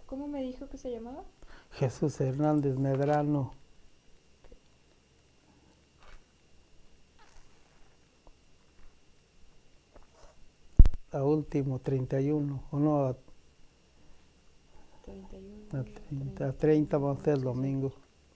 ¿Cómo me dijo que se llamaba? Jesús Hernández Medrano. A último 31, o no, a 31, 30 va a ser el sí, domingo.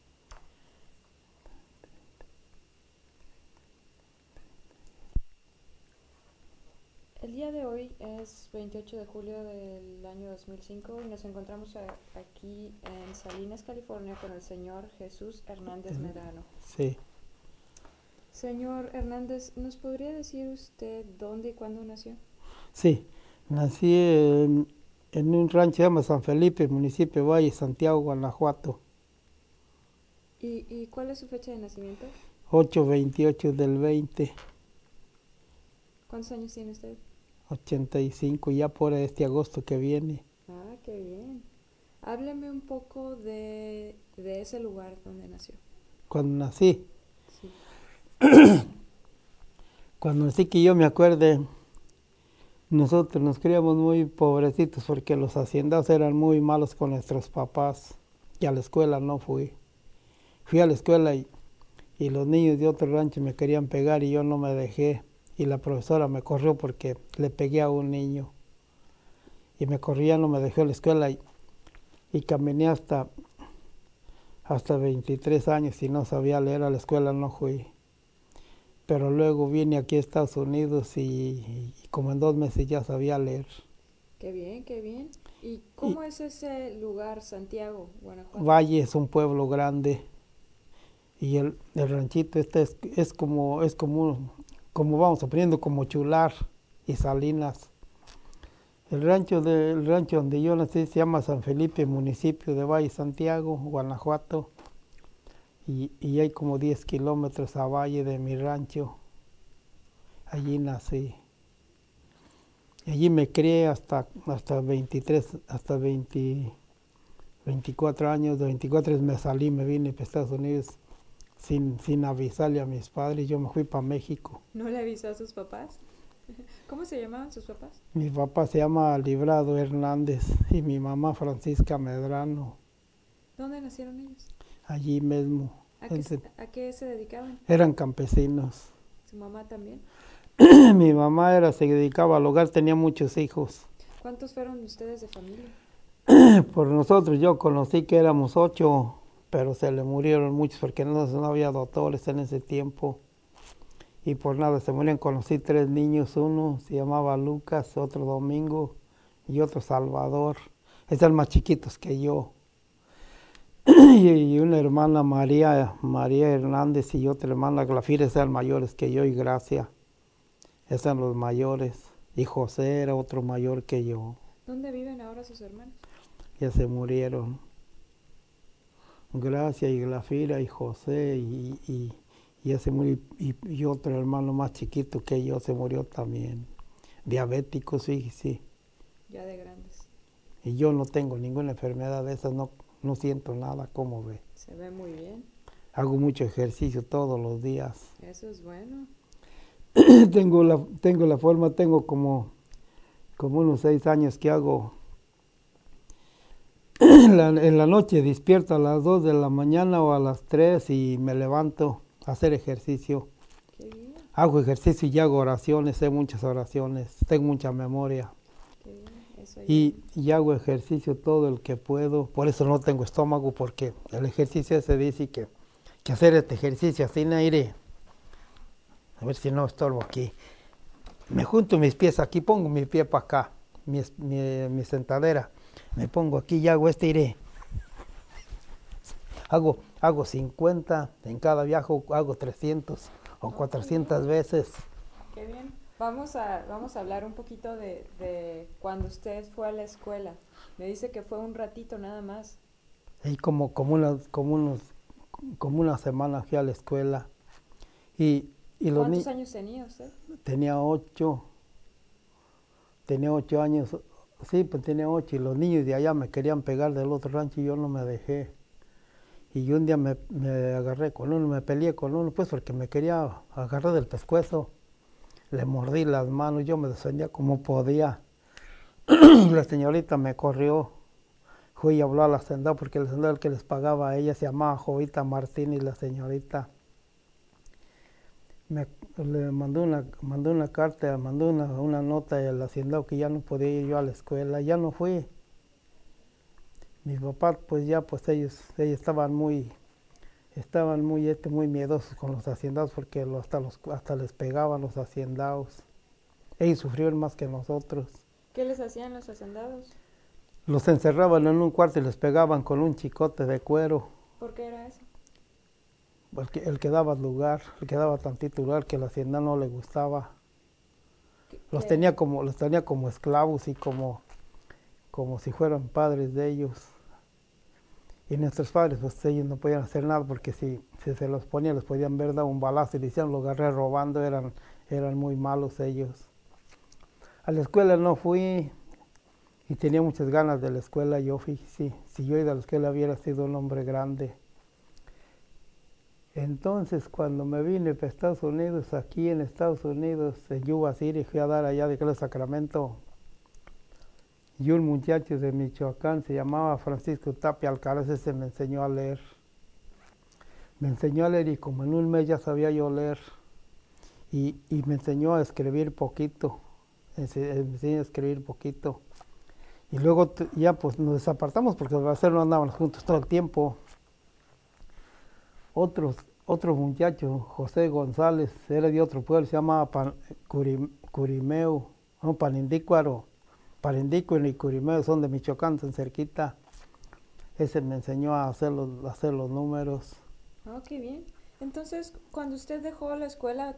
El día de hoy es 28 de julio del año 2005 y nos encontramos aquí en Salinas, California, con el señor Jesús Hernández Medrano. Sí, Señor Hernández, ¿nos podría decir usted dónde y cuándo nació? sí. Nací en un rancho que se llama San Felipe, municipio de Valle, Santiago, Guanajuato. ¿Y cuál es su fecha de nacimiento? 8/28 del 20, ¿Cuántos años tiene usted? 85, ya por este agosto que viene. Ah, qué bien. Hábleme un poco de ese lugar donde nació. Cuando nací, Sí. que yo me acuerde, nosotros nos criamos muy pobrecitos porque los haciendados eran muy malos con nuestros papás. Y a la escuela no fui. Fui a la escuela y los niños de otro rancho me querían pegar y yo no me dejé. Y la profesora me corrió porque le pegué a un niño. Y me corría, no me dejó a la escuela y caminé hasta 23 años y no sabía leer. A la escuela no fui. Pero luego vine aquí a Estados Unidos y como en 2 meses ya sabía leer. Qué bien, qué bien. ¿Y cómo es ese lugar, Santiago, Guanajuato? Valle es un pueblo grande y el ranchito este como vamos aprendiendo, como Chular y Salinas. El rancho donde yo nací se llama San Felipe, municipio de Valle, Santiago, Guanajuato. Y hay como 10 kilómetros a Valle de mi rancho. Allí nací. Y allí me crié hasta 23, hasta 24 años. De 24 me salí, me vine para Estados Unidos sin avisarle a mis padres. Yo me fui para México. ¿No le avisó a sus papás? ¿Cómo se llamaban sus papás? Mi papá se llama Librado Hernández y mi mamá Francisca Medrano. ¿Dónde nacieron ellos? Allí mismo. ¿A qué se dedicaban? Eran campesinos. ¿Su mamá también? Mi mamá se dedicaba al hogar, tenía muchos hijos. ¿Cuántos fueron ustedes de familia? Por nosotros yo conocí que éramos 8, pero se le murieron muchos porque no había doctores en ese tiempo. Y por nada se murieron. Conocí 3 niños, uno se llamaba Lucas, otro Domingo y otro Salvador. Eran más chiquitos que yo. Y una hermana María Hernández y otra hermana Glafira, eran mayores que yo, y Gracia. Esos eran los mayores. Y José era otro mayor que yo. ¿Dónde viven ahora sus hermanos? Ya se murieron. Gracia y Glafira y José y ya se murió. Y otro hermano más chiquito que yo se murió también. Diabético, sí. Ya de grandes. Y yo no tengo ninguna enfermedad de esas, no siento nada, como ve. Se ve muy bien. Hago mucho ejercicio todos los días. Eso es bueno. tengo la forma, tengo como unos 6 años que hago. En la noche despierto a las 2 de la mañana o a las 3 y me levanto a hacer ejercicio. Qué bien. Hago ejercicio y hago oraciones, sé muchas oraciones, tengo mucha memoria. Qué bien. Eso Y hago ejercicio todo el que puedo. Por eso no tengo estómago, porque el ejercicio se dice que hacer este ejercicio así, aire. A ver si no estorbo aquí. Me junto mis pies aquí, pongo mi pie para acá, mi sentadera. Me pongo aquí y hago iré. Hago 50, en cada viaje hago 300 o 400 veces. Qué bien. Vamos a hablar un poquito de cuando usted fue a la escuela. Me dice que fue un ratito nada más. Y como una semana fui a la escuela. Y ¿Cuántos años tenía usted? Tenía 8 años. Sí, pues tenía 8 y los niños de allá me querían pegar del otro rancho y yo no me dejé. Y un día me agarré con uno, me peleé con uno, pues porque me quería agarrar del pescuezo. Le mordí las manos, yo me defendía como podía. Y la señorita me corrió. fui y habló al hacendado, porque el hacendado el que les pagaba a ella se llamaba Jovita Martínez, la señorita. Le mandó una carta, mandó una nota al hacendado que ya no podía ir yo a la escuela, ya no fui. Mis papás pues ya pues ellos estaban muy muy miedosos con los haciendados, porque hasta les pegaban los haciendados. Ellos sufrieron más que nosotros. ¿Qué les hacían los hacendados? Los encerraban en un cuarto y les pegaban con un chicote de cuero. ¿Por qué era eso? El que daba lugar, el que daba tantito lugar, que la hacienda no le gustaba. Los tenía como esclavos y como si fueran padres de ellos. Y nuestros padres, pues ellos no podían hacer nada, porque si se los ponían, les podían ver dar un balazo y decían, lo agarré robando, eran muy malos ellos. A la escuela no fui y tenía muchas ganas de la escuela. Yo fíjese, si yo iba a la escuela hubiera sido un hombre grande. Entonces, cuando me vine para Estados Unidos, aquí en Estados Unidos, en Yuba City, fui a dar allá de Claro Sacramento. Y un muchacho de Michoacán se llamaba Francisco Tapia Alcaraz, ese me enseñó a leer. Me enseñó a leer y como en un mes ya sabía yo leer. Y me enseñó a escribir poquito. Me enseñó a escribir poquito. Y luego ya pues nos desapartamos porque los braceros no andaban juntos todo el tiempo. Otro muchacho, José González, era de otro pueblo, se llamaba Curimeo, no, Panindícuaro. Parindícuaro y Curimeo son de Michoacán, tan cerquita. Ese me enseñó a hacer los números. Oh, qué bien. Entonces, cuando usted dejó la escuela,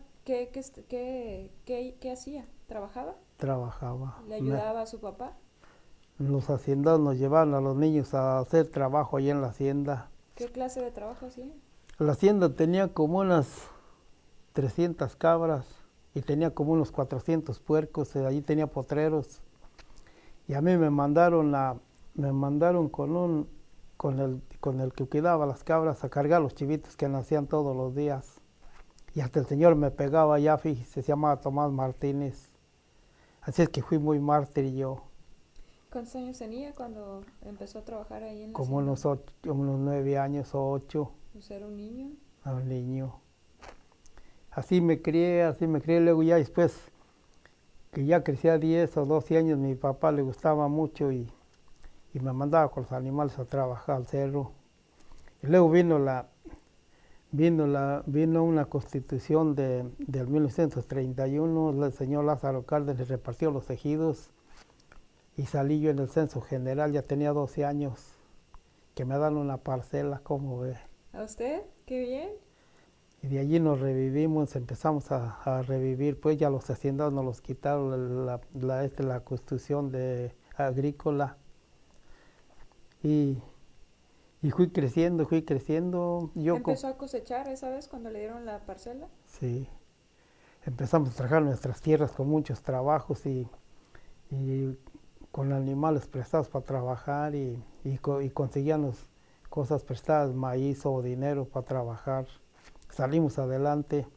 ¿qué hacía? ¿Trabajaba? Trabajaba. ¿Le ayudaba a su papá? Los haciendados nos llevaban a los niños a hacer trabajo allá en la hacienda. ¿Qué clase de trabajo hacía? La hacienda tenía como unas 300 cabras y tenía como unos 400 puercos, allí tenía potreros. Y a mí me mandaron con el que cuidaba las cabras a cargar los chivitos que nacían todos los días. Y hasta el señor me pegaba ya, fíjese, se llamaba Tomás Martínez. Así es que fui muy mártir yo. ¿Cuántos años tenía cuando empezó a trabajar ahí en la Como hacienda? unos 9 años o 8. Pues era un niño. A un niño. Así me crié, luego ya después, que ya crecía 10 o 12 años, mi papá le gustaba mucho y me mandaba con los animales a trabajar al cerro. Y luego vino una constitución del 1931, el señor Lázaro Cárdenas repartió los ejidos y salí yo en el censo general, ya tenía 12 años, que me dan una parcela, ¿cómo ve? ¿A usted? ¡Qué bien! Y de allí nos revivimos, empezamos a revivir, pues ya los haciendados nos los quitaron la constitución agrícola. Y fui creciendo. ¿Empezó a cosechar esa vez cuando le dieron la parcela? Sí, empezamos a trabajar nuestras tierras con muchos trabajos y con animales prestados para trabajar y conseguíamos cosas prestadas, maíz o dinero para trabajar. Salimos adelante.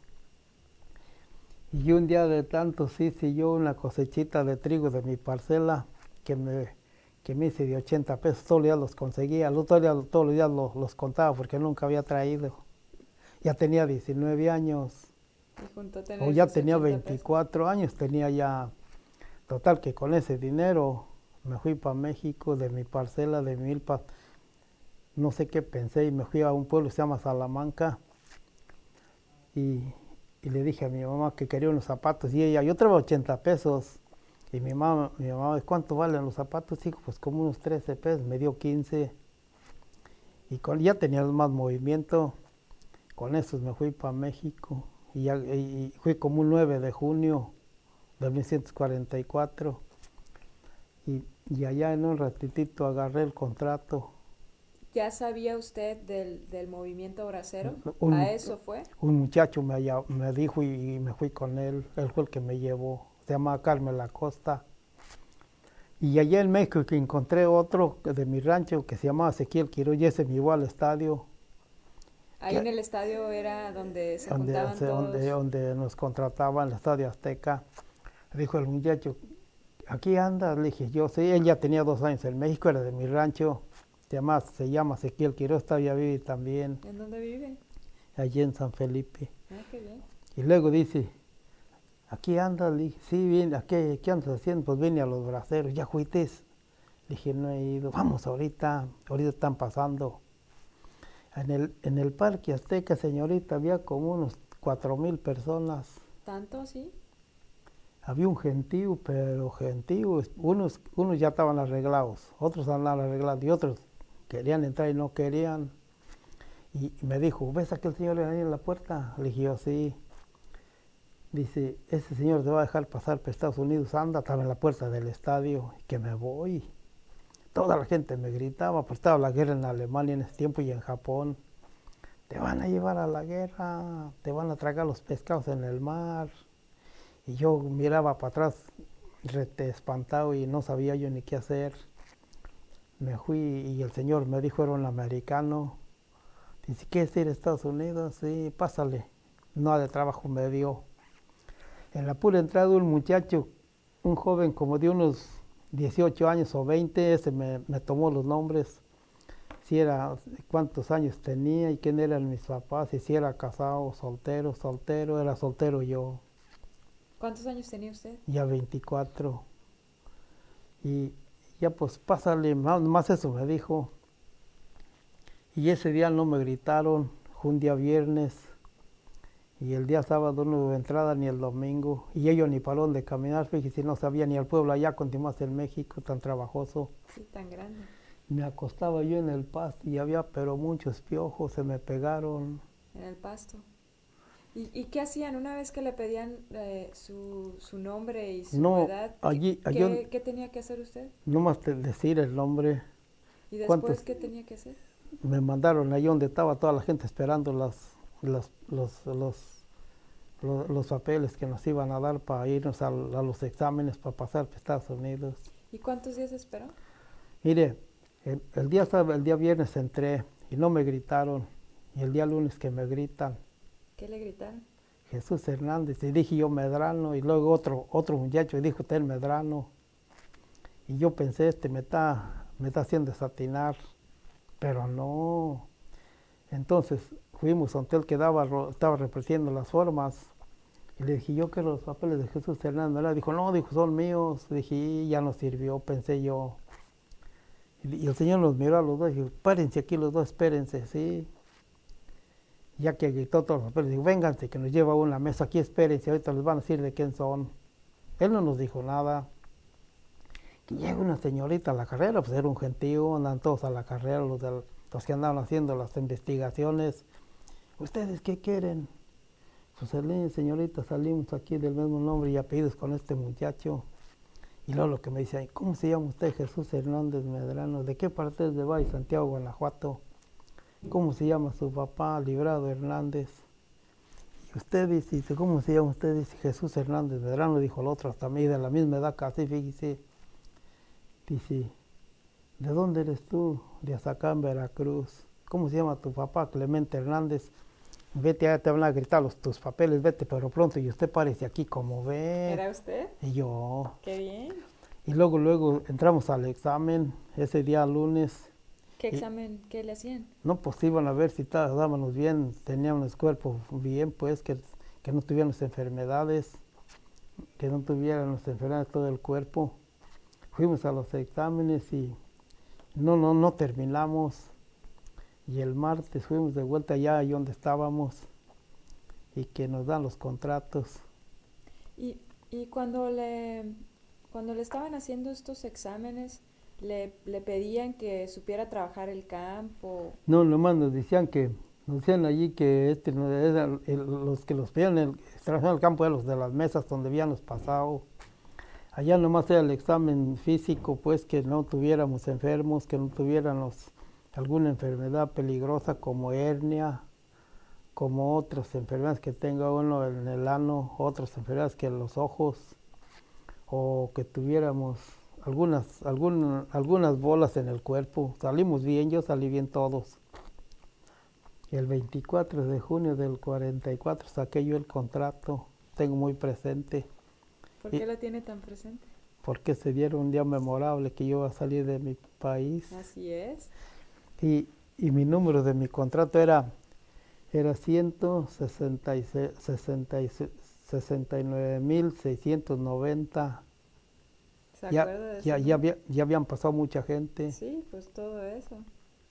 Y un día de tantos hice yo una cosechita de trigo de mi parcela que me hice de 80 pesos, todos los días los conseguía, todos los días los contaba porque nunca había traído. Ya tenía 19 años, Y junto a o ya sus tenía 80 pesos. 24 años, tenía ya, total que con ese dinero me fui para México de mi parcela de milpa, no sé qué pensé y me fui a un pueblo que se llama Salamanca y le dije a mi mamá que quería unos zapatos y ella, yo traigo 80 pesos. Y mi mamá, ¿cuánto valen los zapatos? Dijo, pues como unos 13 pesos, me dio 15. Y ya tenía más movimiento, con esos me fui para México. Y fui como un 9 de junio de 1944. Y allá en un ratitito agarré el contrato. ¿Ya sabía usted del movimiento bracero? Un, ¿A eso fue? un muchacho me dijo y me fui con él fue el que me llevó. Se llama Carmen Acosta. Y allá en México que encontré otro de mi rancho que se llamaba Ezequiel Quiroz y ese me llevó al estadio. Ahí en el estadio era donde se juntaban todos. Donde nos contrataban, el Estadio Azteca. Dijo el muchacho, aquí andas, le dije, yo sí, él ya tenía 2 años en México, era de mi rancho, se llama Ezequiel Quiroz, todavía vive también, ¿En dónde vive? allí en San Felipe. Ah, qué bien. Y luego dice, aquí andas, le dije, sí, bien, ¿qué andas haciendo? Pues vine a los braceros, ya fuites. Le dije, no he ido, vamos ahorita están pasando. En el Parque Azteca, señorita, había como unos 4,000 personas. ¿Tanto, sí? Había un gentío, pero gentío, unos ya estaban arreglados, otros andaban arreglados y otros querían entrar y no querían. Y me dijo, ¿ves a aquel señor ahí en la puerta? Le dije, yo sí. Dice, ese señor te va a dejar pasar para Estados Unidos, anda, estaba en la puerta del estadio, y que me voy. Toda la gente me gritaba, pues estaba la guerra en Alemania en ese tiempo y en Japón. Te van a llevar a la guerra, te van a tragar los pescados en el mar. Y yo miraba para atrás, espantado y no sabía yo ni qué hacer. Me fui y el señor me dijo, era un americano. Dice, ¿quieres ir a Estados Unidos? Sí, pásale. No de trabajo me dio. En la pura entrada un muchacho, un joven como de unos 18 años o 20, ese me tomó los nombres, si era, cuántos años tenía y quién eran mis papás, y si era casado, soltero, era soltero yo, ¿Cuántos años tenía usted? ya 24. Y ya pues pásale, más eso me dijo. Y ese día no me gritaron, fue un día viernes, y el día sábado no hubo entrada ni el domingo, y ellos ni para dónde caminar, fíjese, no sabía ni al pueblo allá, continuamos en México, tan trabajoso. Sí, tan grande. Me acostaba yo en el pasto y había pero muchos piojos, se me pegaron. En el pasto. ¿Y qué hacían una vez que le pedían su nombre y su No, edad? ¿Qué tenía que hacer usted? no más decir el nombre, ¿Y después cuántos qué tenía que hacer? me mandaron ahí donde estaba toda la gente esperando los, los, los, los papeles que nos iban a dar para irnos a los exámenes para pasar a Estados Unidos. ¿Y cuántos días esperó? Mire, el día viernes entré y no me gritaron, y el día lunes que me gritan, ¿Qué le gritaron? Jesús Hernández, y dije yo Medrano, y luego otro muchacho dijo usted Medrano, y yo pensé, me está haciendo desatinar, pero no. Entonces fuimos a un hotel que estaba repartiendo las formas, y le dije, yo quiero los papeles de Jesús Hernández, ¿verdad? Dijo, no, dijo, son míos. Dije, y ya no sirvió, pensé yo. Y el señor nos miró a los dos y dijo, párense aquí los dos, espérense, sí. Ya que gritó todos los papeles, dijo, vénganse, que nos lleva a una mesa aquí, espérense, ahorita les van a decir de quién son. Él no nos dijo nada. Que llega una señorita a la carrera, pues era un gentío, andan todos a la carrera, los que andaban haciendo las investigaciones. ¿Ustedes qué quieren? Pues señorita, salimos aquí del mismo nombre y apellidos con este muchacho. Y luego lo que me dice, ¿cómo se llama usted? Jesús Hernández Medrano. ¿De qué parte es de Valle, Santiago, Guanajuato? ¿Cómo se llama su papá? Librado Hernández. Y usted dice, ¿cómo se llama usted? Dice Jesús Hernández Medrano, dijo el otro, hasta mí, de la misma edad casi, fíjese. Dice, ¿de dónde eres tú? De Azacán, Veracruz. ¿Cómo se llama tu papá? Clemente Hernández. Vete, allá te van a gritar tus papeles, vete, pero pronto, y usted parece aquí como ve. ¿Era usted? Y yo. Qué bien. Y luego entramos al examen, ese día lunes. ¿Qué examen? ¿Qué le hacían? No, pues iban a ver si estábamos bien, teníamos cuerpo bien, pues, que no tuviéramos enfermedades, que no tuviéramos enfermedades todo el cuerpo. Fuimos a los exámenes y no terminamos. Y el martes fuimos de vuelta allá ahí donde estábamos y que nos dan los contratos. Y cuando le estaban haciendo estos exámenes, le pedían que supiera trabajar el campo. No, nomás nos decían allí que no eran los que los pedían trabajar en el campo eran los de las mesas donde habíamos pasado. Allá nomás era el examen físico, pues que no tuviéramos enfermos, que no tuviéramos alguna enfermedad peligrosa como hernia, como otras enfermedades que tenga uno en el ano, otras enfermedades que en los ojos, o que tuviéramos algunas bolas en el cuerpo. Salimos bien, yo salí bien todos. El 24 de junio del 44 saqué yo el contrato, tengo muy presente. ¿Por qué lo tiene tan presente? porque se dieron un día memorable que yo iba a salir de mi país. Así es. Y mi número de mi contrato era 169.690. ¿Se acuerda de ese número? Ya habían pasado mucha gente. Sí, pues todo eso.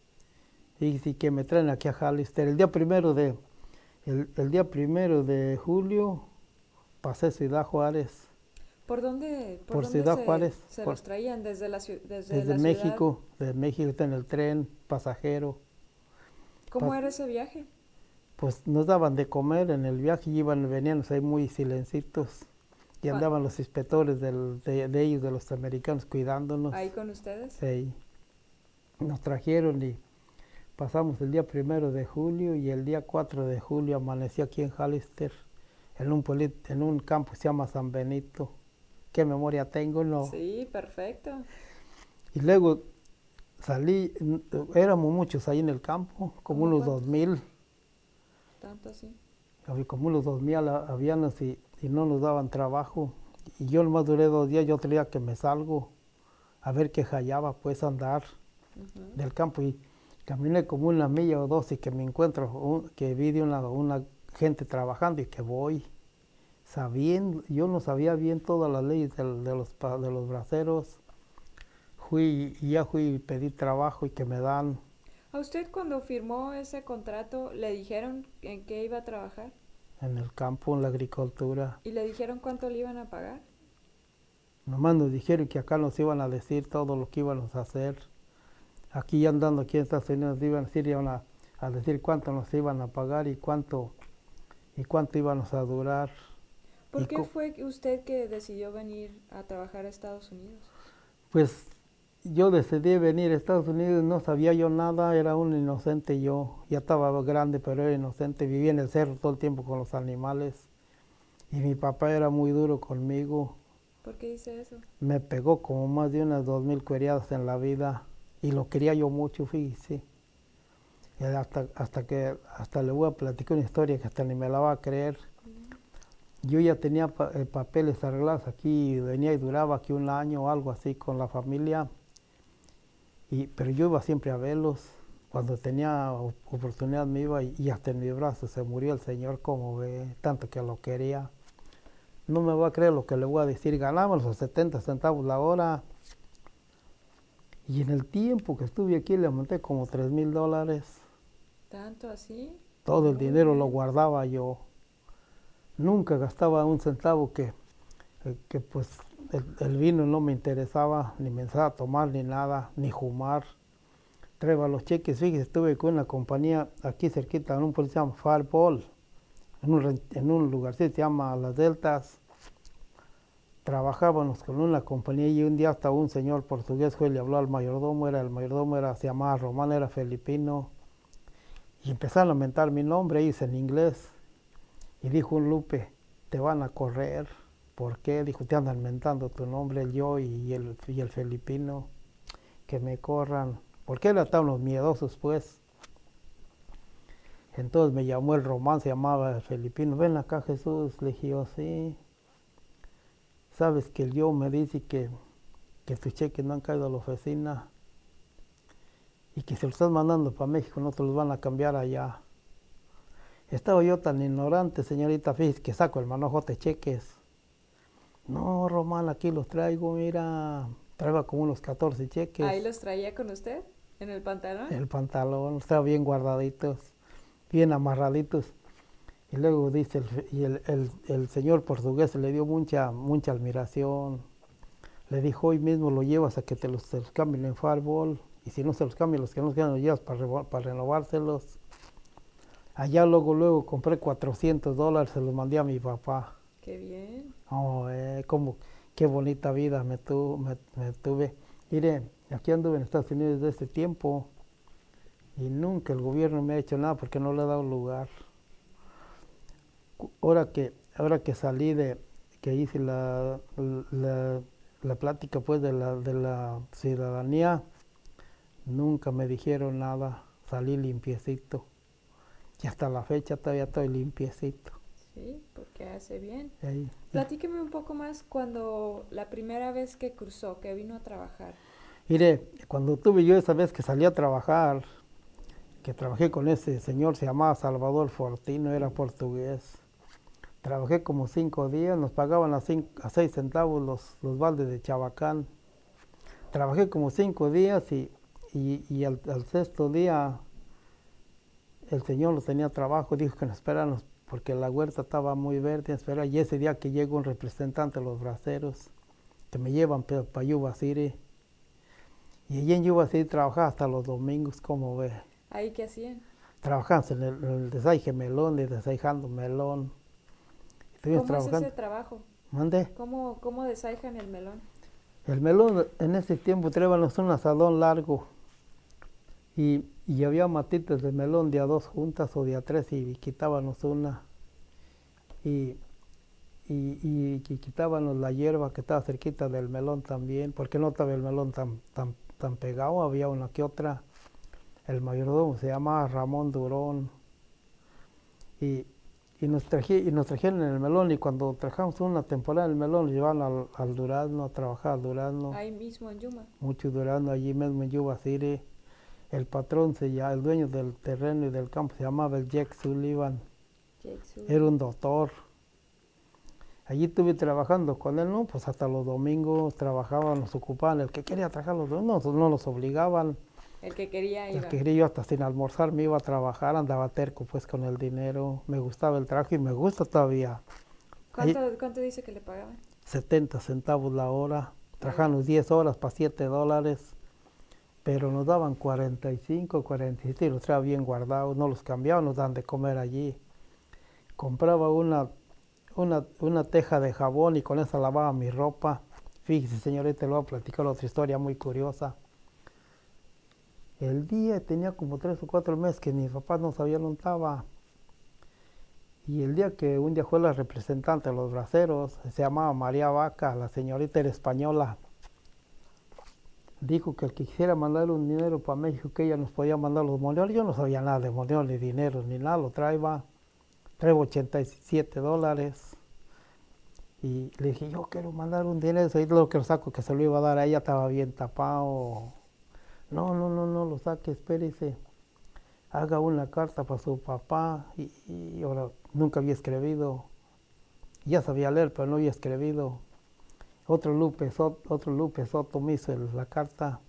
Y sí que me traen aquí a Hollister. El día primero de julio pasé Ciudad Juárez. ¿Por Por dónde Ciudad Juárez, se los traían? Desde desde la ciudad. México. De México está en el tren, pasajero. ¿Cómo era ese viaje? Pues nos daban de comer en el viaje y venían ahí muy silencitos. Y ¿Cuá- andaban los inspectores de ellos, de los americanos, cuidándonos. ¿Ahí con ustedes? Sí. Nos trajeron y pasamos el día 1 de julio y el día 4 de julio amaneció aquí en Hollister, en un campo que se llama San Benito. ¿Qué memoria tengo? No. Sí, perfecto. Y luego salí, éramos muchos ahí en el campo, como ¿Cómo unos cuántos? 2000, ¿Tanto así? como unos 2000 habíanos y no nos daban trabajo. Y yo nomás duré 2 días, yo otro día que me salgo a ver qué hallaba, pues andar Ujú. del campo y caminé como una milla o dos y que me encuentro, que vi de una gente trabajando y que voy. Yo no sabía bien todas las leyes de los braceros. Fui y pedí trabajo y que me dan ¿A usted cuando firmó ese contrato le dijeron en qué iba a trabajar? en el campo, en la agricultura. ¿Y le dijeron cuánto le iban a pagar? Nomás nos dijeron que acá nos iban a decir todo lo que íbamos a hacer. Aquí andando aquí en Estados Unidos nos iban a decir, a decir cuánto nos iban a pagar y cuánto íbamos a durar. ¿Por Y qué fue usted que decidió venir a trabajar a Estados Unidos? pues yo decidí venir a Estados Unidos, no sabía yo nada, era un inocente yo. Ya estaba grande, pero era inocente. Vivía en el cerro todo el tiempo con los animales. Y mi papá era muy duro conmigo. ¿Por qué dice eso? Me pegó como más de unas 2000 cueriadas en la vida. Y lo quería yo mucho, fíjese. Y hasta le voy a platicar una historia que hasta ni me la va a creer. Yo ya tenía papeles arreglados aquí, venía y duraba aquí un año o algo así con la familia. Pero yo iba siempre a verlos. Cuando tenía oportunidad me iba y hasta en mi brazo se murió el señor, como ve, tanto que lo quería. No me va a creer lo que le voy a decir. Ganábamos los 70 centavos la hora. Y en el tiempo que estuve aquí le monté como $3,000. ¿Tanto así? Todo el Muy dinero lo bien. guardaba yo. Nunca gastaba un centavo que pues el vino no me interesaba, ni me pensaba tomar, ni nada, ni fumar. Traía los cheques, fíjese, estuve con una compañía aquí cerquita, en un pueblo que se llama Fireball, en un lugarcito que se llama Las Deltas. Trabajábamos con una compañía y un día hasta un señor portugués fue y le habló al mayordomo, se llamaba Román, era filipino, y empezaron a mentar mi nombre, ellos en inglés, y dijo un Lupe, te van a correr. ¿Por qué? Dijo, te andan mentando tu nombre, yo y el filipino, que me corran. Porque eran tan los miedosos, pues. Entonces me llamó el Román, se llamaba el filipino. Ven acá, Jesús. Le dije yo, sí. Sabes que el yo me dice que tus cheques no han caído a la oficina y que si los estás mandando para México no te los van a cambiar allá. Estaba yo tan ignorante, señorita, fíjese que saco el manojote de cheques. No, Román, aquí los traigo, mira. Traía como unos 14 cheques. ¿Ahí los traía con usted? ¿En el pantalón? El pantalón, estaba bien guardaditos, bien amarraditos. Y luego dice, el señor portugués le dio mucha admiración. Le dijo, hoy mismo lo llevas a que se los cambien en Fireball. Y si no se los cambian, los que no quedan los llevas para renovárselos. Allá luego compré $400, se los mandé a mi papá. Qué bien. Oh, qué bonita vida me tuve. Mire, aquí anduve en Estados Unidos desde ese tiempo y nunca el gobierno me ha hecho nada porque no le he dado lugar. Ahora que salí que hice la plática pues de la ciudadanía, nunca me dijeron nada, salí limpiecito. Y hasta la fecha todavía estoy limpiecito. Sí, porque hace bien. Ahí. Platíqueme un poco más cuando la primera vez que cruzó, que vino a trabajar. Mire, cuando tuve yo esa vez que salí a trabajar, que trabajé con ese señor, se llamaba Salvador Fortino, era portugués. Trabajé como 5 días, nos pagaban a 6 centavos los baldes de Chabacán. Trabajé como 5 días y al sexto día el señor no tenía trabajo, dijo que nos esperaran porque la huerta estaba muy verde, espera, y ese día que llegó un representante de los braceros, que me llevan para Yuba City, y allí en Yuba City trabajaba hasta los domingos, como ve. ¿Ahí qué hacían? Trabajamos en el desaje melón, de desajando melón. Estuvimos ¿Cómo es ese trabajando. trabajo? ¿Mande? ¿Cómo desaijan el melón? El melón en ese tiempo traíamos un asadón largo y había matitas de melón de a dos juntas o de a tres y quitábamos una y, y quitábamos la hierba que estaba cerquita del melón también, porque no estaba el melón tan pegado, había una que otra. El mayordomo se llamaba Ramón Durón y, y nos trajeron el melón y cuando trabajamos una temporada el melón lo llevaban al Durazno a trabajar al Durazno, Ahí mismo en Yuma. mucho Durazno allí mismo en Yuba City. El patrón, el dueño del terreno y del campo se llamaba el Jack Sullivan, Jake era Sullivan. un doctor. Allí estuve trabajando con él, ¿no? Pues hasta los domingos trabajaban, nos ocupaban. El que quería trabajar los domingos, no los obligaban. El que quería El iba. que quería yo hasta sin almorzar me iba a trabajar, andaba terco pues con el dinero. Me gustaba el trabajo y me gusta todavía. Ahí, ¿Cuánto dice que le pagaban? 70 centavos la hora. Ay, Trabajamos 10 horas para $7, pero nos daban 45, 47 y los traía bien guardados. No los cambiaban, nos dan de comer allí. Compraba una teja de jabón y con esa lavaba mi ropa. Fíjese, señorita, le voy a platicar otra historia muy curiosa. El día tenía como 3 o 4 meses que mi papá no sabía dónde estaba. Y el día que un día fue la representante de los braceros, se llamaba María Vaca, la señorita era española. Dijo que el que quisiera mandar un dinero para México, que ella nos podía mandar los monedores. Yo no sabía nada de monedores, ni dinero, ni nada, lo traía. Traigo $87. Y le dije, yo quiero mandar un dinero, ahí lo que lo saco que se lo iba a dar a ella, estaba bien tapado. No, lo saque, espérese. Haga una carta para su papá. Y ahora nunca había escribido. Ya sabía leer, pero no había escribido. Otro Lupe Soto me hizo la carta.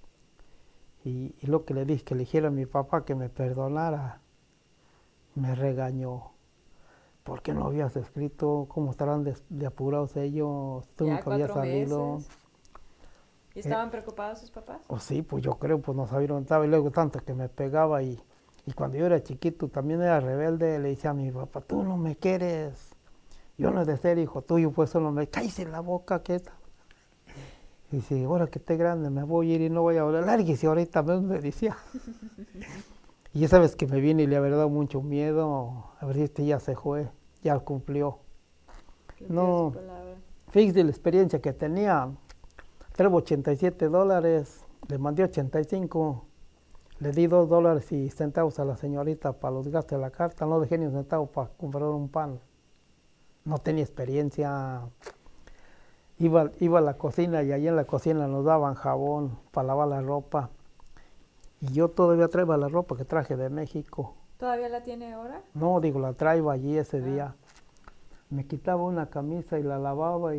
Y lo que le dije que le dijera a mi papá que me perdonara, me regañó. ¿Por qué no habías escrito? ¿Cómo estarán de apurados ellos? Tú ya nunca habías 4 meses. salido. ¿Y estaban preocupados sus papás? Pues sí, pues yo creo, pues no sabía dónde estaba. Y luego tanto que me pegaba y cuando yo era chiquito también era rebelde. Le decía a mi papá, tú no me quieres. Yo no he de ser hijo tuyo, pues solo me cállese la boca, ¿qué tal? Y dice, ahora que esté grande me voy a ir y no voy a hablar. Lárguese ahorita mismo, me decía. Y ya sabes que me vine y le había dado mucho miedo. A ver si este ya se fue, ya cumplió. Cumplió su No, palabra. fíjese la experiencia que tenía. Traigo $87, le mandé 85, le di $2.00 a la señorita para los gastos de la carta, no dejé ni un centavo para comprar un pan. No tenía experiencia. Iba a la cocina y allí en la cocina nos daban jabón para lavar la ropa. Y yo todavía traía la ropa que traje de México. ¿Todavía la tiene ahora? No, digo, la traigo allí ese Ah, día. Me quitaba una camisa y la lavaba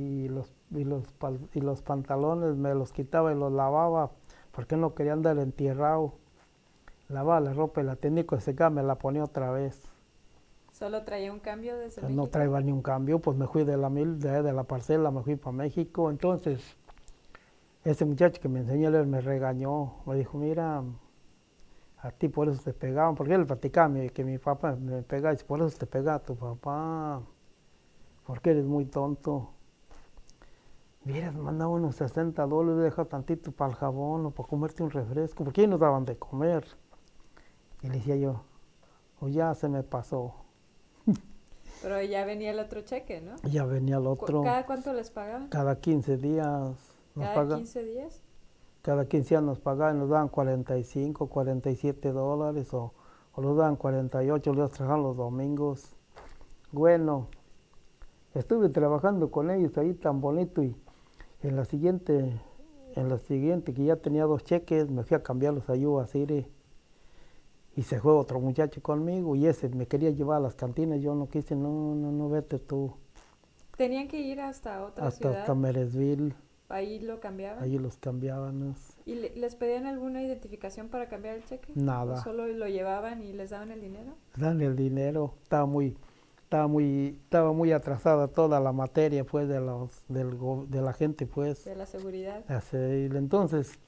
y los pantalones me los quitaba y los lavaba porque no quería andar entierrado. Lavaba la ropa y la tenía que secar, me la ponía otra vez. ¿solo traía un cambio desde Pues no México? traía ni un cambio, pues me fui de la parcela, me fui para México. Entonces, ese muchacho que me enseñó a leer me regañó, me dijo, mira, a ti por eso te pegaban, porque él platicaba que mi papá me pegaba, y dice, por eso te pegaba tu papá, porque eres muy tonto. Hubieras mandado unos $60, deja tantito para el jabón o para comerte un refresco, porque ellos nos daban de comer. Y le decía yo, pues ya se me pasó. Pero ya venía el otro cheque, ¿no? Y ya venía el otro, ¿Cada cuánto les pagaban? cada 15 días nos ¿Cada pagan, 15 días? cada 15 días nos pagaban, nos daban 45, $47 o nos daban 48, los trabajamos los domingos. Bueno, estuve trabajando con ellos ahí tan bonito y en la siguiente, que ya tenía 2 cheques, me fui a cambiarlos a Yuba City y se fue otro muchacho conmigo y ese me quería llevar a las cantinas, yo no quise, no, vete tú, ¿Tenían que ir hasta otra hasta ciudad? Meresville, ¿Ahí lo cambiaban? allí los cambiábamos, ¿Y les pedían alguna identificación para cambiar el cheque? ¿O nada, solo lo llevaban y les daban el dinero? dale el dinero, estaba muy atrasada toda la materia pues de la gente pues, De la seguridad. entonces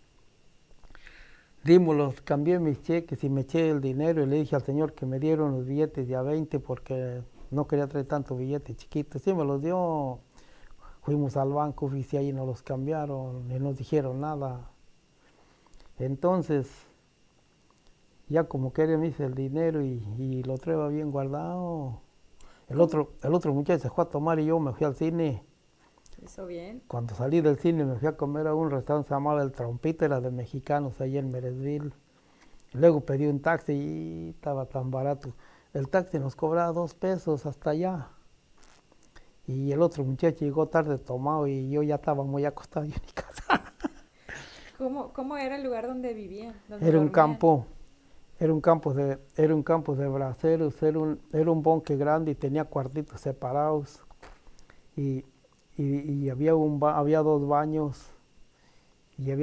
cambié mis cheques y me eché el dinero y le dije al señor que me dieron los billetes de a 20 porque no quería traer tanto billete chiquito. Sí me los dio, fuimos al banco, y ahí nos los cambiaron y no nos dijeron nada. Entonces, ya como quería me hice el dinero y lo traigo bien guardado. ¿Cómo? El otro muchacho se fue a tomar y yo me fui al cine. ¿Hizo bien? Cuando salí del cine me fui a comer a un restaurante que se llamaba El Trompito, era de mexicanos ahí en Meresville. Luego pedí un taxi y estaba tan barato. El taxi nos cobraba 2 pesos hasta allá. Y el otro muchacho llegó tarde tomado y yo ya estaba muy acostado en mi casa. ¿Cómo era el lugar donde vivían, donde Era un dormían? campo, era un campo de braceros, era un bonque grande y tenía cuartitos separados. Y, y había 2 baños y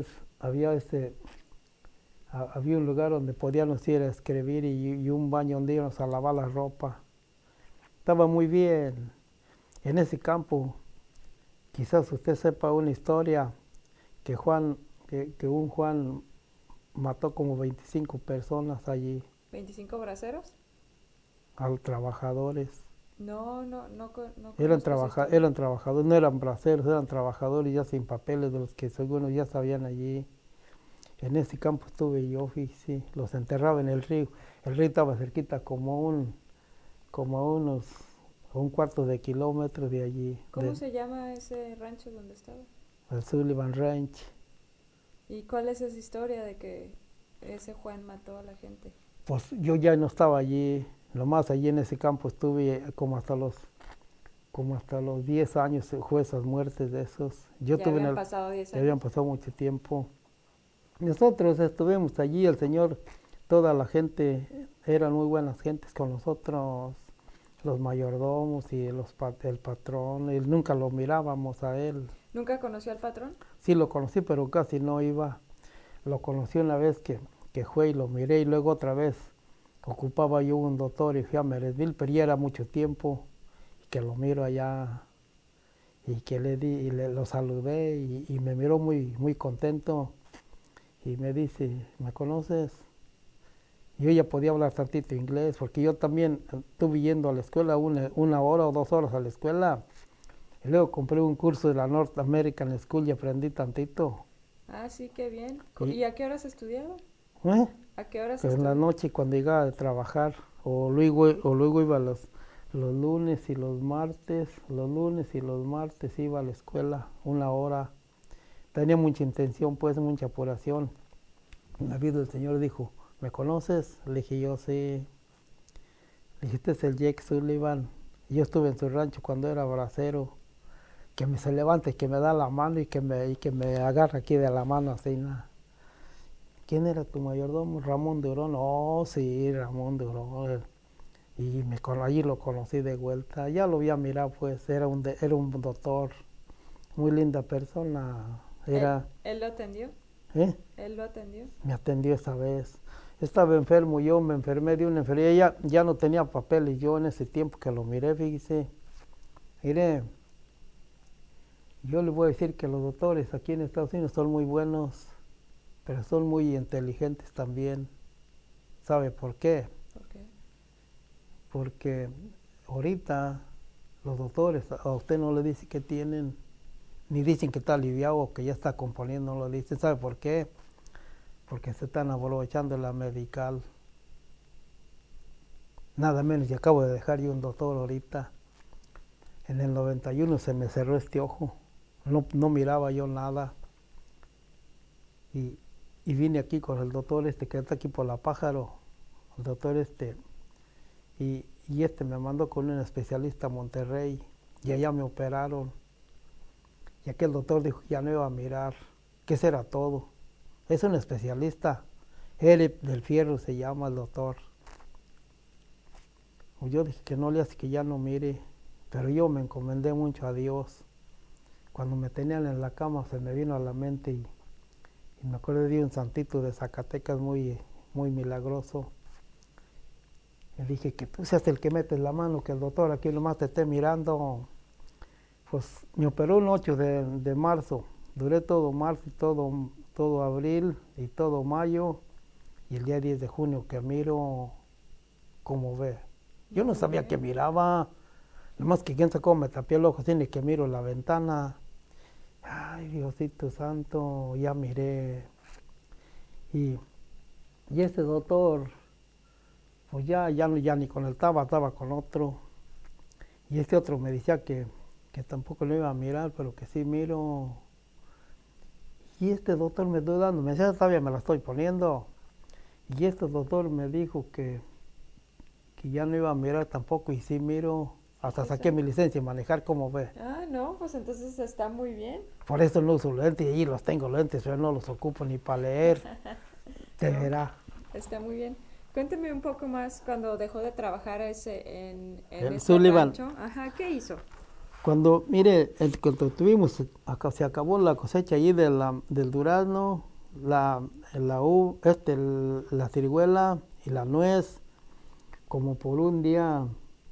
había un lugar donde podíamos ir a escribir y un baño donde íbamos a lavar la ropa. Estaba muy bien. En ese campo, quizás usted sepa una historia que un Juan mató como 25 personas allí, ¿25 braceros? a los trabajadores. No conozco esa historia. Eran trabajadores, no eran braceros, eran trabajadores ya sin papeles, de los que según ya sabían allí. En ese campo estuve yo, sí, los enterraba en el río. El río estaba cerquita como a un cuarto de kilómetro de allí, ¿Cómo se llama ese rancho donde estaba? del Sullivan Ranch. ¿Y cuál es esa historia de que ese Juan mató a la gente? Pues yo ya no estaba allí, nomás allí en ese campo estuve como hasta los 10 años, fue esas muertes de esos. Yo Ya estuve habían pasado 10 ya habían años. pasado mucho tiempo. Nosotros estuvimos allí, el Señor, toda la gente, eran muy buenas gentes con nosotros, los mayordomos y el patrón, y nunca lo mirábamos a él. ¿Nunca conoció al patrón? Sí lo conocí, pero casi no iba. Lo conocí una vez que fue y lo miré y luego otra vez ocupaba yo un doctor y fui a Meresville, pero ya era mucho tiempo y que lo miro allá y que le di y lo saludé y me miró muy, muy contento y me dice, ¿me conoces? Yo ya podía hablar tantito inglés porque yo también estuve yendo a la escuela una hora o 2 horas a la escuela y luego compré un curso de la North American School y aprendí tantito. Ah, sí, qué bien. Y, ¿Y a qué horas estudiaba? ¿eh? ¿A qué horas Pero en la estudiaba? noche cuando llegaba de trabajar, o luego iba los lunes y los martes iba a la escuela una hora. Tenía mucha intención, pues mucha apuración. Una vez el Señor dijo, ¿me conoces? Le dije yo, sí. Le dije, este es el Jake Sullivan. Y yo estuve en su rancho cuando era bracero. Que se levanta y que me da la mano y que me agarra aquí de la mano así, nada. ¿Quién era tu mayordomo? Ramón Durón. Oh, sí, Ramón Durón. Y allí lo conocí de vuelta. Ya lo había mirado, pues, era un doctor, muy linda persona. ¿Él lo atendió? ¿Eh? ¿Él lo atendió? Me atendió esa vez. Estaba enfermo, yo me enfermé de una enfermedad, ya no tenía papeles, yo en ese tiempo que lo miré, fíjese. Mire, yo le voy a decir que los doctores aquí en Estados Unidos son muy buenos, pero son muy inteligentes también. ¿Sabe por qué? ¿Por qué? Porque ahorita los doctores a usted no le dicen que tienen, ni dicen que está aliviado o que ya está componiendo, no lo dicen. ¿Sabe por qué? Porque se están aprovechando de la medical. Nada menos, y acabo de dejar yo un doctor ahorita. En el 91 se me cerró este ojo. No miraba yo nada. Y, y vine aquí con el doctor que está aquí por la Pájaro. El doctor y y me mandó con un especialista a Monterrey y allá me operaron. Y aquel doctor dijo que ya no iba a mirar, que eso era todo. Es un especialista, Eric del Fierro se llama el doctor. Yo dije que no le hace que ya no mire, pero yo me encomendé mucho a Dios. Cuando me tenían en la cama se me vino a la mente y me acuerdo de un santito de Zacatecas muy milagroso. Le dije que tú seas el que metes la mano, que el doctor aquí nomás te esté mirando. Pues me operó el 8 de marzo, duré todo marzo y todo abril y todo mayo, y el día 10 de junio que miro, como ve. Yo no sabía que miraba, nomás que quién sabe cómo me tapé el ojo, tiene que miro la ventana. Ay, Diosito santo, ya miré. Y este doctor, pues ya ni con él estaba con otro. Y este otro me decía que tampoco lo iba a mirar, pero que sí miro. Y este doctor me estoy dando, me decía, todavía me la estoy poniendo. Y este doctor me dijo que ya no iba a mirar tampoco, y sí miro. Hasta saqué mi licencia de manejar, como ve. Ah, no, pues entonces está muy bien. Por eso no uso lentes, y ahí los tengo lentes, pero no los ocupo ni para leer. Te No, verá. está muy bien. Cuénteme un poco más cuando dejó de trabajar en El ese Sullivan. rancho. Ajá, ¿qué hizo? Cuando, mire, cuando tuvimos, acá se acabó la cosecha allí del durazno, la ciruela y la nuez, como por un día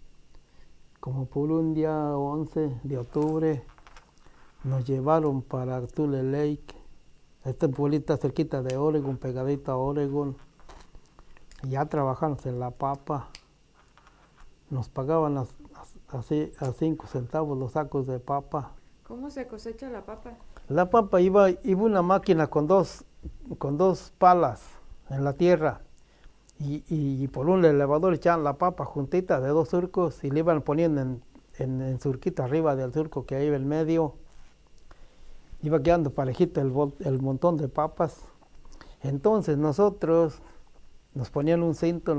11 de octubre, nos llevaron para Tule Lake, esta pueblita cerquita de Oregon, pegadita a Oregon. Y ya trabajamos en la papa, nos pagaban así a 5 centavos los sacos de papa. ¿Cómo se cosecha la papa? La papa iba una máquina con dos palas en la tierra, y por un elevador echaban la papa juntita de 2 surcos y le iban poniendo en surquito arriba del surco que iba en medio. Iba quedando parejito el montón de papas. Entonces nosotros nos ponían un cinto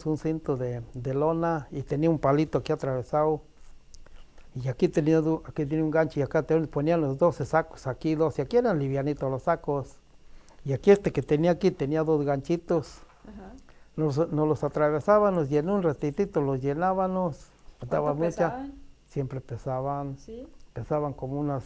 de lona, y tenía un palito aquí atravesado. Y aquí tenía un gancho, y acá ponían los 12 sacos, aquí 12, aquí eran livianitos los sacos. Y aquí que tenía aquí tenía 2 ganchitos. Ajá. Nos los atravesábamos y en un ratitito los llenábamos. ¿Cuánto pesaban? Siempre pesaban. Sí. Pesaban como unas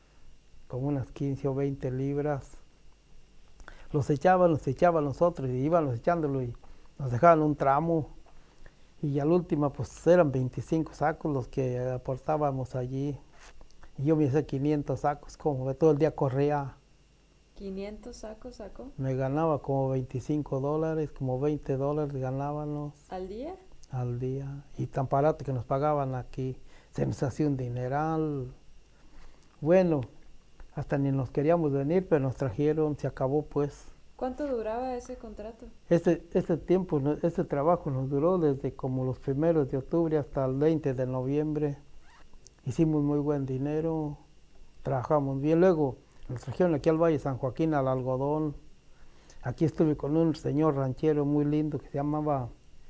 15 o 20 libras. Los echaban nosotros y íbamos echándolo, y nos dejaban un tramo. Y a la última pues eran 25 sacos los que aportábamos allí. Y yo me hice 500 sacos, como todo el día corría. 500 sacos sacó. Me ganaba como $25, como $20 ganábamos. ¿Al día? Al día. Y tan barato que nos pagaban aquí. Se nos hacía un dineral. Bueno, hasta ni nos queríamos venir, pero nos trajeron, se acabó pues. ¿Cuánto duraba ese contrato? Este trabajo nos duró desde como los 1 de octubre hasta el 20 de noviembre. Hicimos muy buen dinero, trabajamos bien. Luego nos trajeron aquí al Valle San Joaquín, al algodón. Aquí estuve con un señor ranchero muy lindo que se llama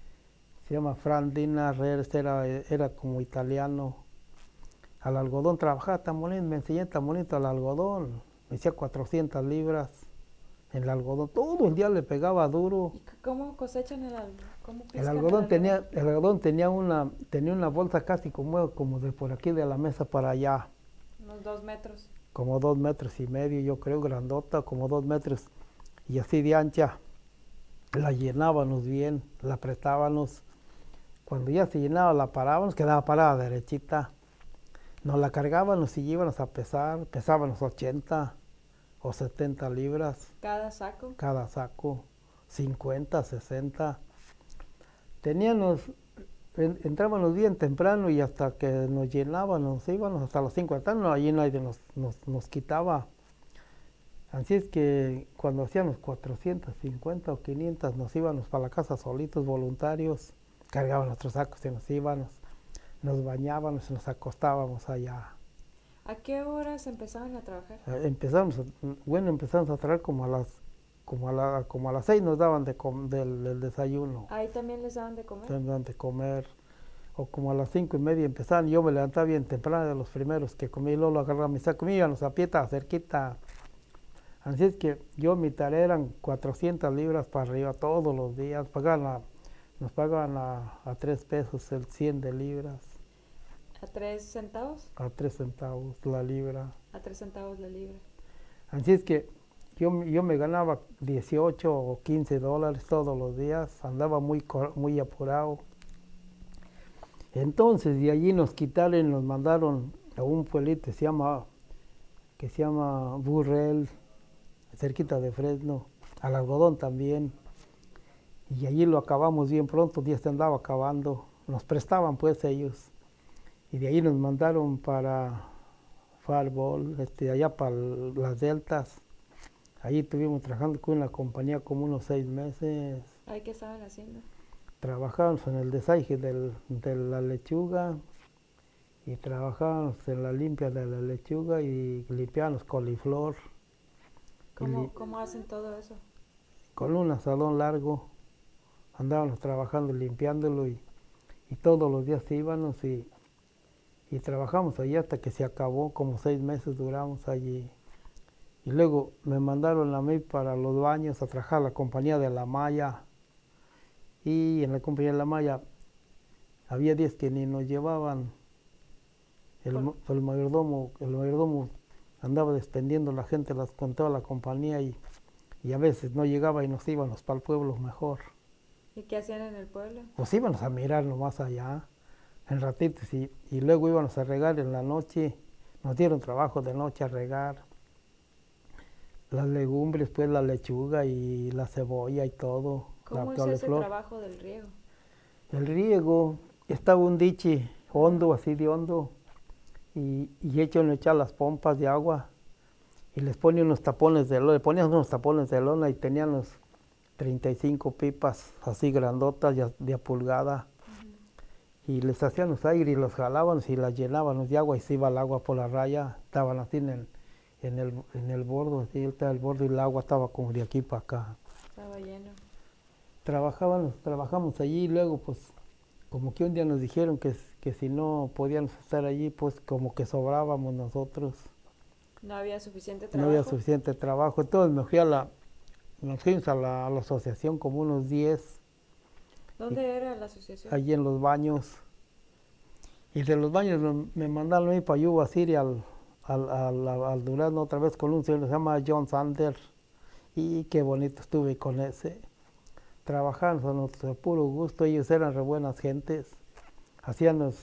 Fran Dinar, era como italiano. Al algodón trabajaba tan bonito, me enseñé tan bonito al algodón. Me hacía 400 libras en el algodón. Todo el día le pegaba duro. ¿Y cómo cosechan el algodón? ¿Cómo El piscan algodón tenía una bolsa casi como de por aquí de la mesa para allá. Unos 2 metros. Como 2,5 metros, yo creo, grandota, como 2 metros. Y así de ancha. La llenábamos bien, la apretábamos. Cuando ya se llenaba, la parábamos, quedaba parada derechita. Nos la cargábamos y íbamos a pesar. Pesábamos 80 o 70 libras. ¿Cada saco? Cada saco. 50, 60. Entrábamos bien temprano, y hasta que nos llenábamos, íbamos hasta las 5 de la tarde, allí nadie nos quitaba. Así es que cuando hacíamos 450 o 500, nos íbamos para la casa solitos, voluntarios, cargaban nuestros sacos y nos íbamos, nos bañábamos y nos acostábamos allá. ¿A qué horas empezaban a trabajar? Empezamos a trabajar como a las 6 nos daban del desayuno. ¿Ahí también les daban de comer? Nos daban de comer. o como a las 5:30 empezaban, yo me levantaba bien temprano de los primeros que comí, luego agarraba mi saco, me íbamos a pie, cerquita. Así es que yo mi tarea eran 400 libras para arriba todos los días, nos pagaban a 3 pesos el 100 de libras, ¿A 3 centavos? a 3 centavos la libra. A 3 centavos la libra. Así es que yo me ganaba 18 o 15 dólares todos los días, andaba muy apurado. Entonces de allí nos quitaron, nos mandaron a un pueblito que se llama Burrell, cerquita de Fresno, al algodón también. Y allí lo acabamos bien pronto, ya se andaba acabando. Nos prestaban pues ellos. Y de ahí nos mandaron para Farbol, allá para las deltas. Allí estuvimos trabajando con una compañía como unos 6 meses. ¿Ahí qué estaban haciendo? Trabajábamos en el desaje de la lechuga y trabajábamos en la limpia de la lechuga y limpiábamos coliflor. ¿Cómo hacen todo eso? Con un asadón largo andábamos trabajando, limpiándolo y todos los días íbamos y trabajamos allí hasta que se acabó, como 6 meses duramos allí. Y luego me mandaron a mí para los baños a trabajar a la compañía de la malla. Y en la compañía de la malla había 10 que ni nos llevaban. El mayordomo andaba despendiendo a la gente con toda la compañía y a veces no llegaba y nos íbamos para el pueblo mejor. ¿Y qué hacían en el pueblo? Pues íbamos a mirar nomás allá en ratitos y luego íbamos a regar en la noche. Nos dieron trabajo de noche a regar las legumbres, pues la lechuga y la cebolla y todo. ¿Cómo es ese trabajo del riego? El riego, estaba un diche hondo, así de hondo, y hecho en echar las pompas de agua y les ponía unos tapones de lona, le ponían unos tapones de lona y tenían los 35 pipas así grandotas de a pulgada. Y les hacían los aires y los jalaban y las llenaban de agua y se iba el agua por la raya, estaban así en el borde, así el borde y el agua estaba como de aquí para acá. Estaba lleno. Trabajamos allí y luego pues como que un día nos dijeron que si no podíamos estar allí pues como que sobrábamos nosotros. ¿No había suficiente trabajo? No había suficiente trabajo, entonces nos fuimos a la asociación como unos 10. ¿Dónde era la asociación? Allí en los baños. Y de los baños me mandaron a mí para Yuba City al Durazno otra vez con un señor que se llama John Sanders. Y qué bonito estuve con ese. Trabajando a nuestro puro gusto, ellos eran re buenas gentes. Hacíanos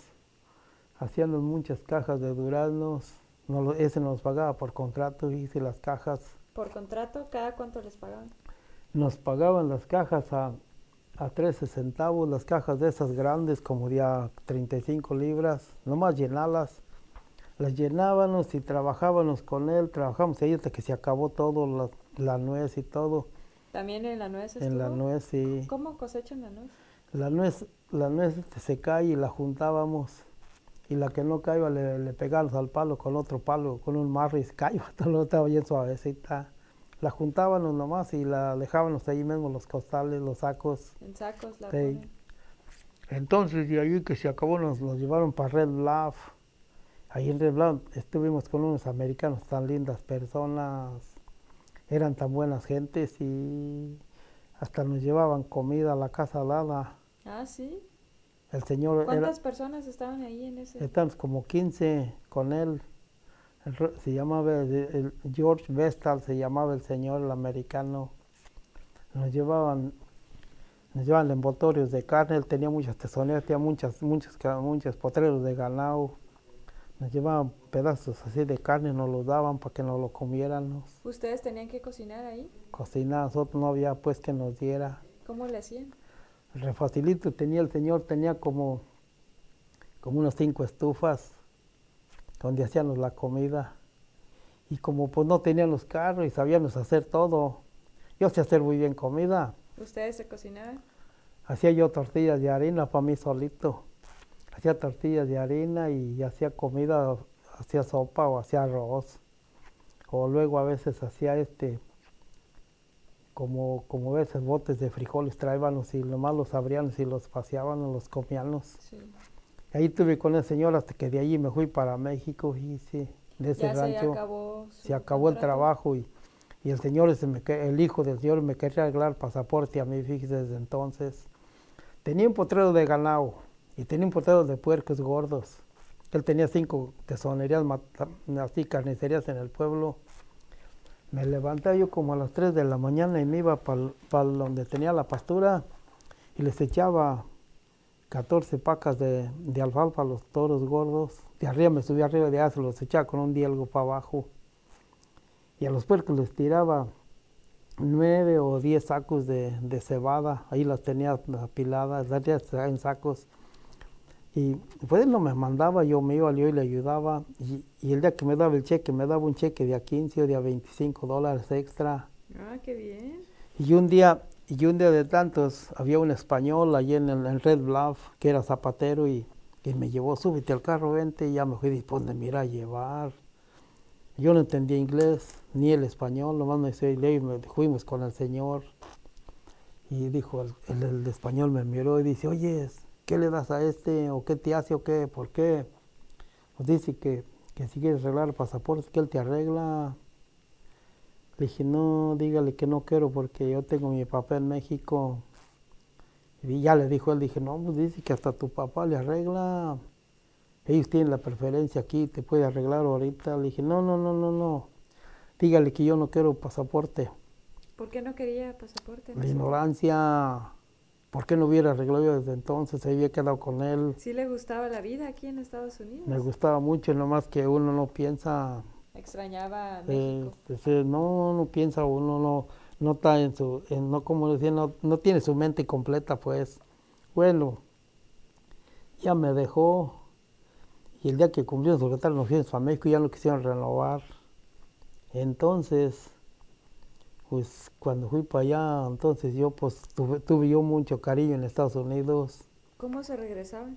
muchas cajas de duraznos. Ese nos pagaba por contrato, hice las cajas. ¿Por contrato? ¿Cada cuánto les pagaban? Nos pagaban las cajas a 13 centavos, las cajas de esas grandes como de a 35 libras, nomás llenarlas. Las llenábamos y trabajábamos con él, trabajamos ahí hasta que se acabó todo, la nuez y todo. ¿También en la nuez estuvo? En la nuez, sí. ¿Cómo cosechan la nuez? La nuez se cae y la juntábamos. Y la que no caía le pegábamos al palo con otro palo, con un marro y se caía, todo estaba bien suavecita. La juntábamos nomás y la dejábamos ahí mismo, los costales, los sacos. ¿En sacos la Sí. ponen? Entonces de ahí que se acabó nos llevaron para Red Bluff. Ahí en Red Bluff estuvimos con unos americanos tan lindas personas, eran tan buenas gentes y hasta nos llevaban comida a la casa al lado. Ah, ¿sí? El señor ¿Cuántas personas estaban ahí en ese? Estábamos como 15 con él. Se llamaba George Vestal, se llamaba el señor, el americano. Nos llevaban envoltorios de carne, él tenía muchas tesoneras, tenía muchos potreros de ganado. Nos llevaban pedazos así de carne, nos los daban para que nos lo comiéramos. ¿Ustedes tenían que cocinar ahí? Cocinar, nosotros no había pues que nos diera. ¿Cómo le hacían? Re facilito el señor tenía como unas 5 estufas donde hacíamos la comida. Y como pues no teníamos carro y sabíamos hacer todo, yo sé hacer muy bien comida. ¿Ustedes se cocinaban? Hacía yo tortillas de harina para mí solito. Hacía tortillas de harina y hacía comida, hacía sopa o hacía arroz. O luego a veces hacía como a veces botes de frijoles traíbamos y nomás los abríamos y los vaciábamos, los comíamos. Sí. Ahí estuve con el señor hasta que de allí me fui para México y sí, de ese Ya se rancho acabó se su acabó el contrato. trabajo y el señor, el hijo del señor me quería arreglar el pasaporte a mí, fíjese, desde entonces. Tenía un potrero de ganado y tenía un potrero de puercos gordos. Él tenía 5 tesonerías, así carnicerías en el pueblo. Me levantaba yo como a las 3 de la mañana y me iba para donde tenía la pastura y les echaba 14 pacas de alfalfa a los toros gordos. De arriba me subía arriba, de allá se los echaba con un dielgo para abajo. Y a los puercos les tiraba 9 o 10 sacos de cebada. Ahí las tenía apiladas, las tenía en sacos. Y pues él no me mandaba, yo me iba yo y le ayudaba. Y el día que me daba el cheque, me daba un cheque de a 15 o de a $25 extra. Ah, qué bien. Y un día de tantos, había un español allí en Red Bluff, que era zapatero, y me llevó, súbete al carro, vente, y ya me fui dispuesto de ir a llevar. Yo no entendía inglés, ni el español, nomás me decía, y fuimos con el señor, y dijo, el español me miró y dice, oye, ¿qué le das a este? ¿O qué te hace? ¿O qué? ¿Por qué? Pues dice que si quieres arreglar el pasaporte, que él te arregla. Le dije, no, dígale que no quiero porque yo tengo mi papá en México. Y ya le dijo él, dije, no, pues dice que hasta tu papá le arregla. Ellos tienen la preferencia aquí, te puede arreglar ahorita. Le dije, no, no, no, no, no. Dígale que yo no quiero pasaporte. ¿Por qué no quería pasaporte en La ese tiempo? ignorancia, ¿por qué no hubiera arreglado yo desde entonces? Se había quedado con él. ¿Sí le gustaba la vida aquí en Estados Me Unidos? gustaba mucho, nomás que uno no piensa, Extrañaba México. no piensa uno, no está no como decía, no tiene su mente completa, pues. Bueno, ya me dejó. Y el día que cumplió su secretario nos fuimos a México y ya no quisieron renovar. Entonces, pues cuando fui para allá, entonces yo pues tuve yo mucho cariño en Estados Unidos. ¿Cómo se regresaban?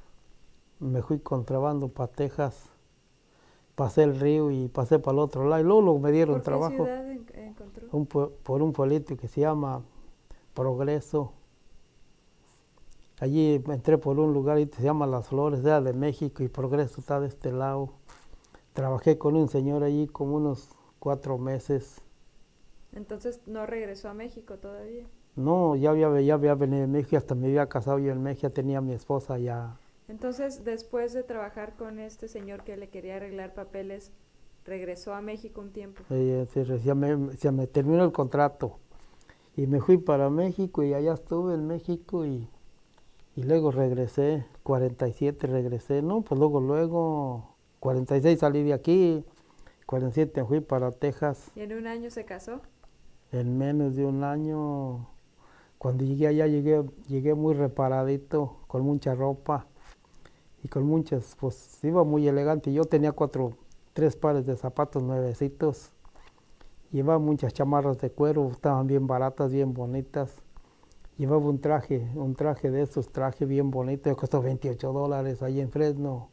Me fui contrabando para Texas, pasé el río y pasé para el otro lado. Y luego me dieron ¿Por qué trabajo ciudad encontró? por un pueblito que se llama Progreso. Allí entré por un lugar y se llama Las Flores, era de México y Progreso está de este lado. Trabajé con un señor allí como unos 4 meses. Entonces no regresó a México todavía. No, ya había venido de México, hasta me había casado yo en México, ya tenía a mi esposa ya. Entonces, después de trabajar con este señor que le quería arreglar papeles, regresó a México un tiempo. Se me terminó el contrato y me fui para México y allá estuve en México y luego regresé, 47 regresé, no, pues luego, 46 salí de aquí, 47 fui para Texas, ¿Y en un año se casó? en menos de un año. Cuando llegué allá llegué muy reparadito, con mucha ropa y con muchas, pues iba muy elegante. Yo tenía 3 pares de zapatos nuevecitos, llevaba muchas chamarras de cuero, estaban bien baratas, bien bonitas. Llevaba un traje de esos, traje bien bonito, que costó $28 ahí en Fresno.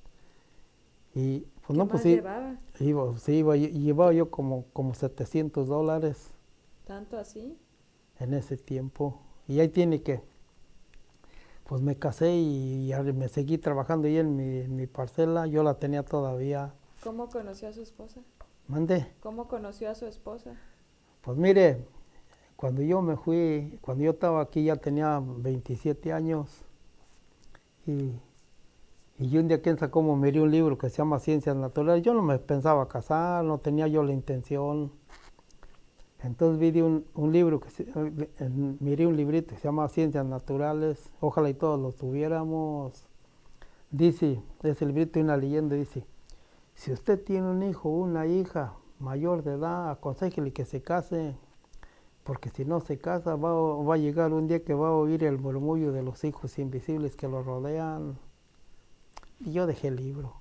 Y pues ¿Qué no, pues más sí, llevaba? llevaba yo como $700 ¿Tanto así? en ese tiempo. Y ahí tiene que, pues me casé y ya me seguí trabajando ahí en mi parcela, yo la tenía todavía. ¿Cómo conoció a su esposa? Mandé. ¿Cómo conoció a su esposa? Pues mire, cuando yo estaba aquí ya tenía 27 años y, y yo un día quién sabe cómo miré un libro que se llama Ciencias Naturales. Yo no me pensaba casar, no tenía yo la intención. Entonces vi un libro miré un librito que se llama Ciencias Naturales, ojalá y todos lo tuviéramos. Dice, ese librito tiene una leyenda, dice, si usted tiene un hijo o una hija mayor de edad, aconséjele que se case, porque si no se casa va a llegar un día que va a oír el murmullo de los hijos invisibles que lo rodean. Y yo dejé el libro.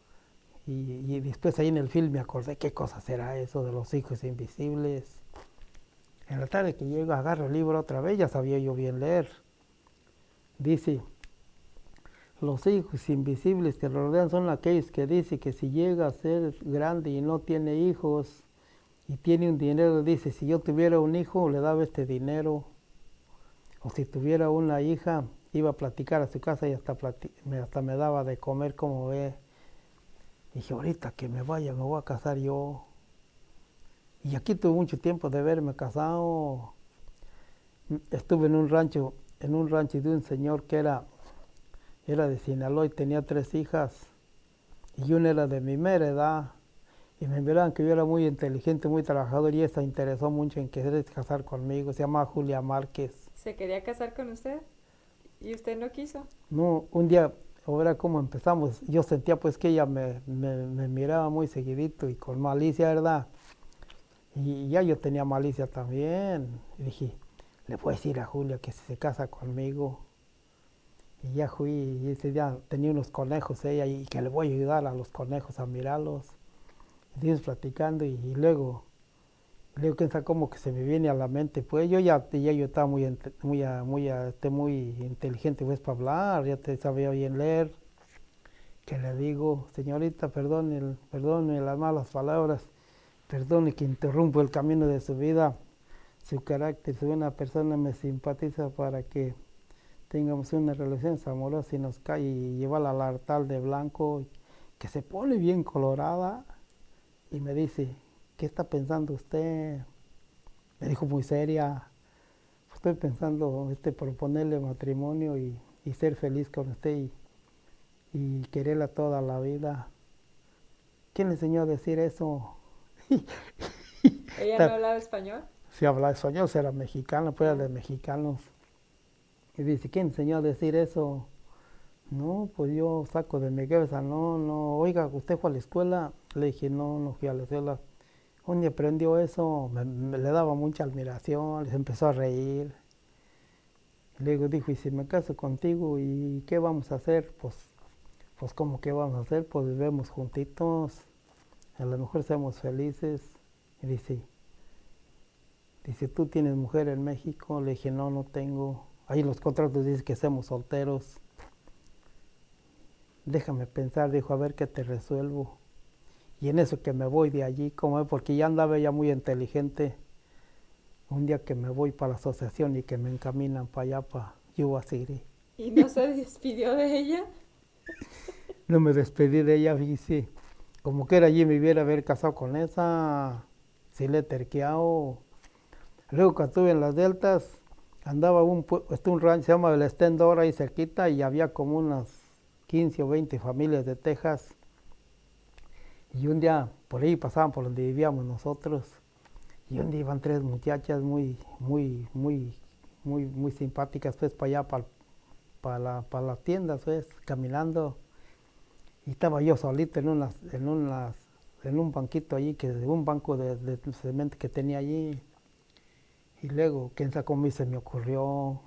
Y después ahí en el film me acordé qué cosa será eso de los hijos invisibles. En la tarde que llego agarro el libro otra vez, ya sabía yo bien leer. Dice, los hijos invisibles que lo rodean son aquellos que dice que si llega a ser grande y no tiene hijos y tiene un dinero, dice, si yo tuviera un hijo le daba este dinero. O si tuviera una hija iba a platicar a su casa y hasta me daba de comer, como ve. Dije, ahorita que me vaya, me voy a casar yo. Y aquí tuve mucho tiempo de verme casado. Estuve en un rancho de un señor que era de Sinaloa y tenía 3 hijas. Y una era de mi mera edad. Y me miraban que yo era muy inteligente, muy trabajador, y esa interesó mucho en querer casar conmigo. Se llama Julia Márquez. ¿Se quería casar con usted y usted no quiso? No, un día, ahora cómo empezamos, yo sentía pues que ella me miraba muy seguidito y con malicia, ¿verdad? Y ya yo tenía malicia también. Y dije, le voy a decir a Julia que si se casa conmigo. Y ya fui, y ese día tenía unos conejos ella, y que le voy a ayudar a los conejos a mirarlos. Y seguimos platicando, y luego quién sabe cómo que se me viene a la mente. Pues yo estaba muy inteligente pues para hablar, ya te sabía bien leer. Que le digo, señorita, perdone las malas palabras, perdone que interrumpo el camino de su vida. Su carácter, si una persona me simpatiza para que tengamos una relación amorosa y nos cae y lleva al altar de blanco, que se pone bien colorada y me dice, ¿qué está pensando usted? Me dijo muy seria, estoy pensando proponerle matrimonio y ser feliz con usted y quererla toda la vida. ¿Quién le enseñó a decir eso? ¿Ella no hablaba español? Si hablaba español, era mexicana, pues era de mexicanos. Y dice, ¿quién enseñó a decir eso? No, pues yo saco de mi cabeza, no, oiga, ¿usted fue a la escuela? Le dije, no fui a la escuela. Un día aprendió eso, le daba mucha admiración, les empezó a reír. Luego dijo, ¿y si me caso contigo y qué vamos a hacer? Pues ¿cómo qué vamos a hacer? Pues vivemos juntitos, a lo mejor seamos felices. Y dice, ¿tú tienes mujer en México? Le dije, no tengo. Ahí en los contratos dice que somos solteros. Déjame pensar, dijo, a ver qué te resuelvo. Y en eso que me voy de allí, como porque ya andaba ya muy inteligente, un día que me voy para la asociación y que me encaminan para allá, para Yuba City. ¿Y no se despidió de ella? No me despedí de ella, fíjese. Como que era allí me hubiera haber casado con esa, si le he terqueado. Luego cuando estuve en las Deltas, andaba un rancho, se llama el Estendor, ahí cerquita, y había como unas 15 o 20 familias de Texas. Y un día por ahí pasaban por donde vivíamos nosotros. Y un día iban 3 muchachas muy simpáticas, pues, para allá, para las tiendas, pues, caminando. Y estaba yo solito en un banquito allí, un banco de cemento que tenía allí. Y luego, quién sacó mí se me ocurrió.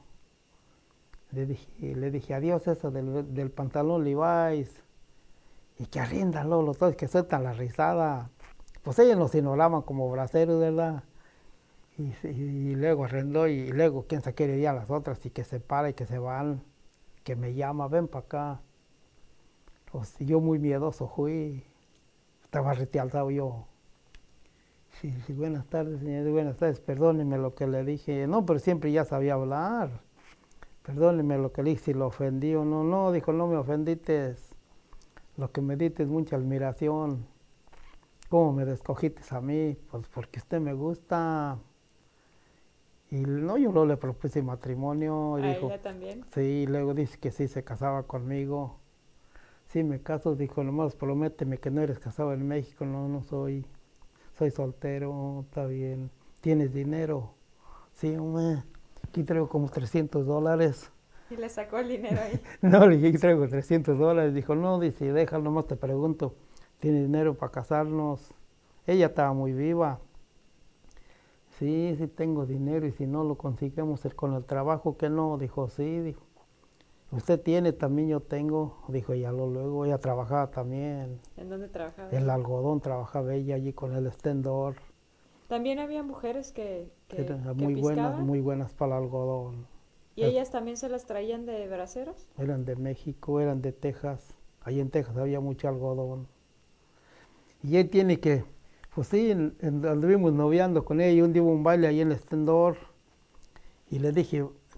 Le dije adiós eso del pantalón Levi's. Y que arriéndalo, los dos que sueltan la risada. Pues ellos nos ignoraban como braceros, ¿verdad? Y luego arrendó y luego quién se quiere ir a las otras y que se para y que se van, que me llama, ven para acá. Pues yo muy miedoso fui, estaba retealzado yo. Sí, buenas tardes, señor, buenas tardes, perdóneme lo que le dije. No, pero siempre ya sabía hablar. Perdóneme lo que le dije, si lo ofendí o no. No, dijo, no me ofendiste. Lo que me diste es mucha admiración. ¿Cómo me descogiste a mí? Pues porque usted me gusta. Y no, yo luego le propuse matrimonio y ¿A dijo, ella también? sí, luego dice que sí se casaba conmigo. Sí, me caso, dijo, nomás prométeme que no eres casado en México. No soy soltero, está bien. ¿Tienes dinero? Sí, hombre, aquí traigo como $300. Y le sacó el dinero ahí. No, le dije, aquí traigo $300. Dijo, no, dice, déjalo, nomás te pregunto, ¿tienes dinero para casarnos? Ella estaba muy viva. Sí, sí tengo dinero y si no lo conseguimos con el trabajo que no, dijo, sí, dijo. Usted tiene, también yo tengo, dijo ella, luego ella trabajaba también. ¿En dónde trabajaba El ella? algodón trabajaba ella allí con el Stendor. También había mujeres Eran que pescaban muy buenas para el algodón. y ellas también se las traían de braceros. Eran de México, eran de Texas. Ahí en Texas había mucho algodón. Y él tiene que, pues sí, anduvimos noviando con ella y un día hubo un baile ahí en el Stendor. Y le dije,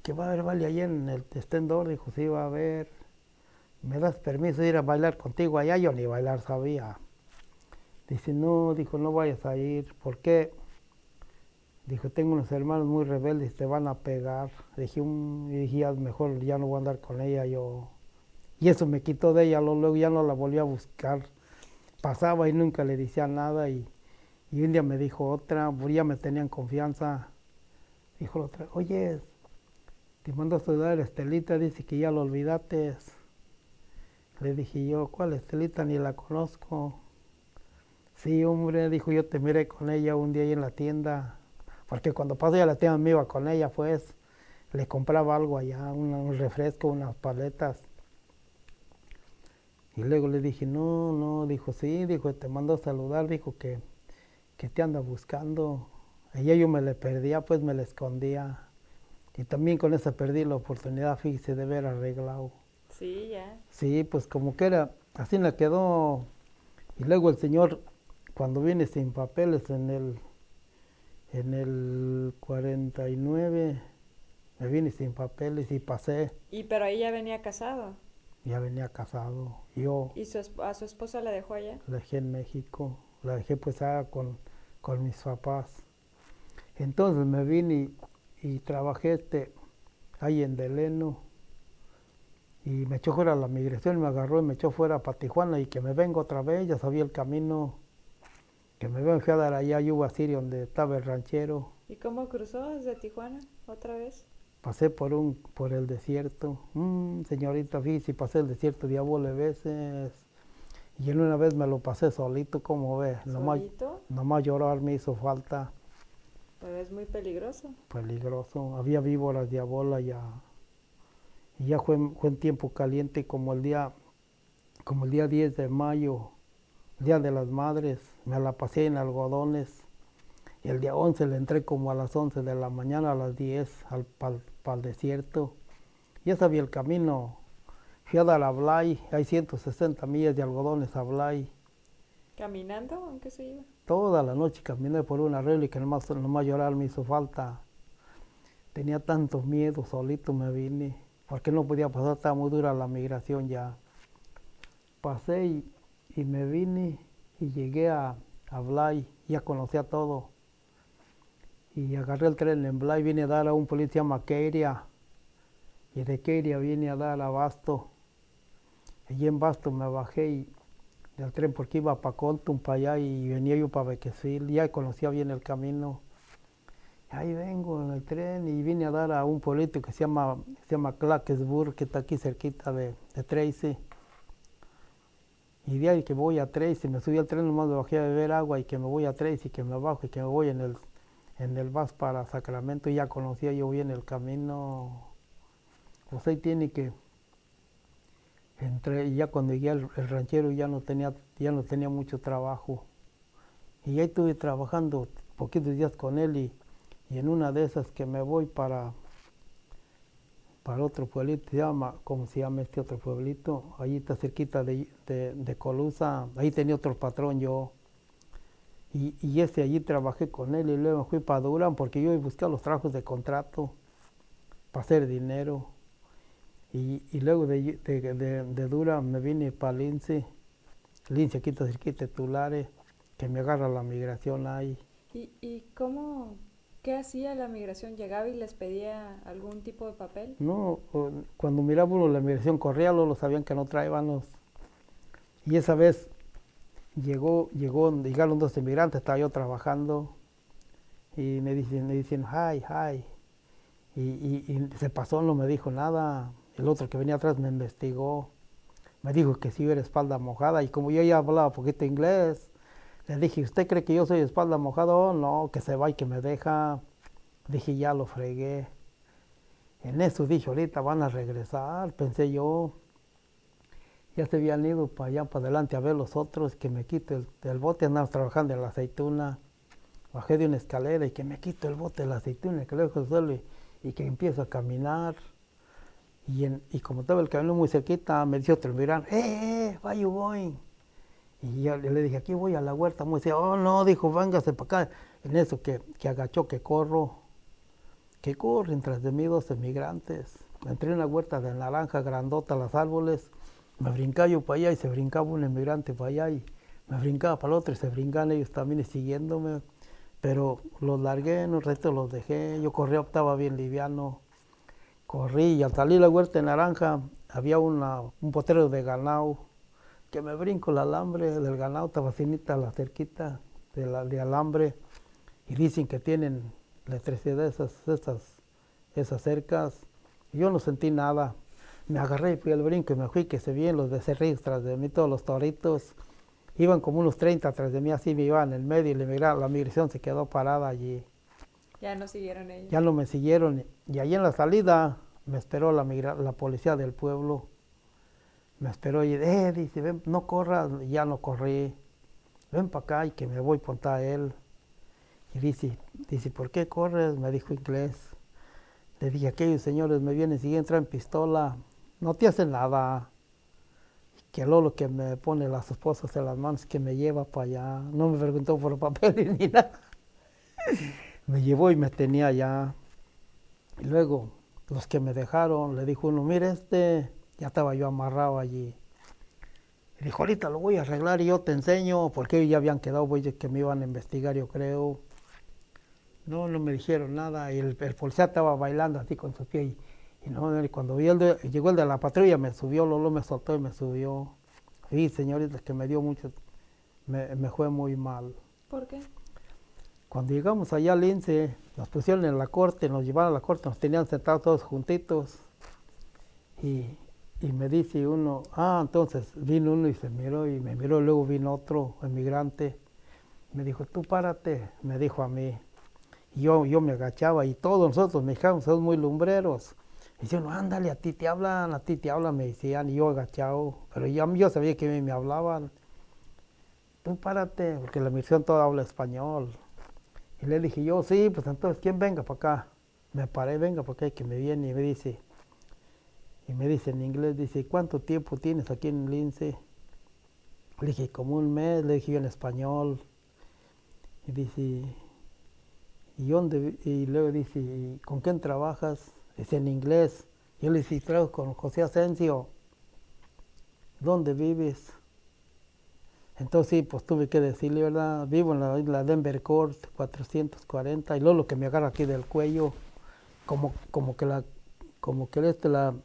que va a haber baile allá en el extendor. Dijo, sí, va a haber. ¿Me das permiso de ir a bailar contigo allá? Yo ni bailar sabía. Dice, no, dijo, no vayas a ir. ¿Por qué? Dijo, tengo unos hermanos muy rebeldes, te van a pegar. Dije, y dije, ya mejor ya no voy a andar con ella. Yo. Y eso me quitó de ella, luego ya no la volví a buscar. Pasaba y nunca le decía nada. Y un día me dijo otra, pues ya me tenían confianza. Dijo la otra, oye, te mandó a saludar Estelita, dice que ya lo olvidaste. Le dije yo, ¿cuál Estelita? Ni la conozco. Sí, hombre, dijo, yo te miré con ella un día ahí en la tienda. Porque cuando pasé a la tienda me iba con ella, pues. Le compraba algo allá, un refresco, unas paletas. Y luego le dije, no, no, dijo, sí, dijo, te mandó a saludar, dijo que te anda buscando. Ella yo me le perdía, pues me le escondía. Y también con esa perdí la oportunidad, fíjese, de haber arreglado. Sí, ya. Sí, pues como que era, así me quedó. Y luego el señor, cuando viene sin papeles en el 49, me vine sin papeles y pasé. Y pero ahí ya venía casado. Ya venía casado. Yo ¿Y a su esposa la dejó allá? la dejé en México, la dejé pues con mis papás. Entonces me vine y trabajé ahí en Deleno. Y me echó fuera la migración, me agarró y me echó fuera para Tijuana y que me vengo otra vez, ya sabía el camino, que me vengo, fui a dar allá a Yuba City donde estaba el ranchero. ¿Y cómo cruzó desde Tijuana otra vez? Pasé por el desierto. Señorita, fíjese, pasé el desierto diablo de veces. Y en una vez me lo pasé solito, como ve, ¿Solito? nomás llorar me hizo falta. Pero es muy peligroso. Peligroso, había víboras diabola ya. Y ya fue en tiempo caliente como el día 10 de mayo, Día de las Madres, me la pasé en algodones. Y el día 11 le entré como a las 11 de la mañana, a las 10 para el desierto. Ya sabía el camino. Fui a dar a Blay, hay 160 millas de algodones a Blay. ¿Caminando? ¿Aunque se iba? Toda la noche caminé por una regla y que nomás llorar me hizo falta. Tenía tanto miedo, solito me vine, porque no podía pasar, estaba muy dura la migración ya. Pasé y me vine y llegué a Blay, ya conocía todo. Y agarré el tren en Blay, vine a dar a un pueblito que se llama Keiria. Y de Keiria vine a dar a Basto. Allí en Basto me bajé del tren porque iba para Colton, para allá, y venía yo para Bakersfield. Ya conocía bien el camino. Ahí vengo en el tren y vine a dar a un pueblito que se llama Clarksburg, que está aquí cerquita de Tracy. Y de ahí que voy a Tracy, me subí al tren, nomás me bajé a beber agua y que me voy a Tracy, que me bajo y que me voy en el bus para Sacramento. Y ya conocía yo bien el camino. Pues ahí tiene que entré, y ya cuando llegué el ranchero ya no tenía mucho trabajo. Y ahí estuve trabajando poquitos días con él y en una de esas que me voy para otro pueblito, ¿cómo se llama este otro pueblito? Ahí está cerquita de Colusa, ahí tenía otro patrón yo. Y allí trabajé con él y luego me fui para Durham porque yo iba a buscar los trabajos de contrato para hacer dinero. Y luego de Durham me vine para Lindsay aquí está cerquita de Tulare, que me agarra la migración ahí. ¿Y cómo, qué hacía la migración? ¿Llegaba y les pedía algún tipo de papel? No, cuando miraba uno la migración corría, lo sabían que no traían. Y esa vez llegaron dos inmigrantes, estaba yo trabajando y me dicen, hi, hi. Y se pasó, no me dijo nada. El otro que venía atrás me investigó, me dijo que sí era espalda mojada. Y como yo ya hablaba poquito inglés, le dije, ¿usted cree que yo soy espalda mojada? Oh, no, que se va y que me deja. Dije, ya lo fregué. En eso dije, ahorita van a regresar, pensé yo. Ya se habían ido para allá, para adelante a ver los otros, que me quito el bote, andamos trabajando en la aceituna. Bajé de una escalera y que me quito el bote de la aceituna, que lo dejo al suelo y que empiezo a caminar. Y como estaba el camino muy cerquita, me dijo otro mirando, where you going? Y yo le dije, aquí voy a la huerta. Me decía, oh no, dijo, véngase para acá. En eso que agachó, que corro. que corren tras de mí 2 emigrantes. Entré en una huerta de naranja grandota, los árboles, me brincaba yo para allá y se brincaba un emigrante para allá y me brincaba para el otro y se brincaban ellos también y siguiéndome. Pero los largué, en un reto los dejé, yo corría, estaba bien liviano. Corrí y al salir la huerta de naranja había un potrero de ganado, que me brinco el alambre del ganado, estaba finita la cerquita de alambre y dicen que tienen electricidad esas cercas. Y yo no sentí nada, me agarré y fui al brinco y me fui, que se vienen los becerrillos tras de mí, todos los toritos. Iban como unos 30 tras de mí, así me iban en el medio y la migración se quedó parada allí. Ya no siguieron ellos. Ya no me siguieron y allí en la salida me esperó la policía del pueblo. Me esperó y dice, ven, no corras, y ya no corrí. Ven para acá y que me voy a contar a él. Y dice, ¿por qué corres? Me dijo inglés. Le dije, aquellos señores me vienen siguiendo, traen pistola, no te hacen nada. Que lo que me pone las esposas en las manos, que me lleva para allá. No me preguntó por papeles ni nada. Me llevó y me tenía allá. Y luego, los que me dejaron, le dijo uno, mire ya estaba yo amarrado allí. Y dijo, ahorita lo voy a arreglar y yo te enseño, porque ellos ya habían quedado, que me iban a investigar, yo creo. No me dijeron nada, y el policía estaba bailando así con sus pies. Y cuando llegó el de la patrulla, me subió, Lolo me soltó y me subió. Sí, señorita, que me dio mucho, me fue muy mal. ¿Por qué? Cuando llegamos allá al Lince, nos pusieron en la corte, nos llevaron a la corte, nos tenían sentados todos juntitos. Y me dice uno, entonces vino uno y se miró y me miró, luego vino otro emigrante. Me dijo, tú párate, me dijo a mí. Y yo me agachaba y todos nosotros mexicanos somos muy lumbreros. Y dice uno, ándale, a ti te hablan, me decían, y yo agachado. Pero yo sabía que me hablaban. Tú párate, porque la misión toda habla español. Y le dije yo, sí, pues entonces, ¿quién venga para acá? Me paré, venga para acá, que me viene y me dice en inglés, dice, ¿cuánto tiempo tienes aquí en Lince? Le dije, como un mes, le dije yo en español. Y dice, y luego dice, ¿y con quién trabajas? Dice, en inglés. Yo le dije, trabajo con José Asensio. ¿Dónde vives? Entonces sí, pues tuve que decirle, ¿verdad? Vivo en la isla Denver Court, 440, y luego lo que me agarra aquí del cuello, como que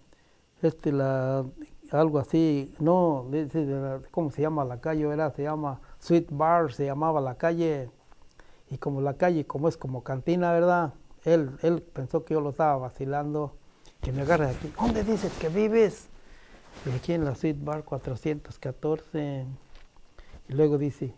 algo así, no, ¿cómo se llama la calle? Se llama Sweet Bar, se llamaba la calle, y como la calle, como es como cantina, ¿verdad? Él pensó que yo lo estaba vacilando, que me agarra aquí, ¿dónde dices que vives? Y aquí en la Sweet Bar 414, y luego dice,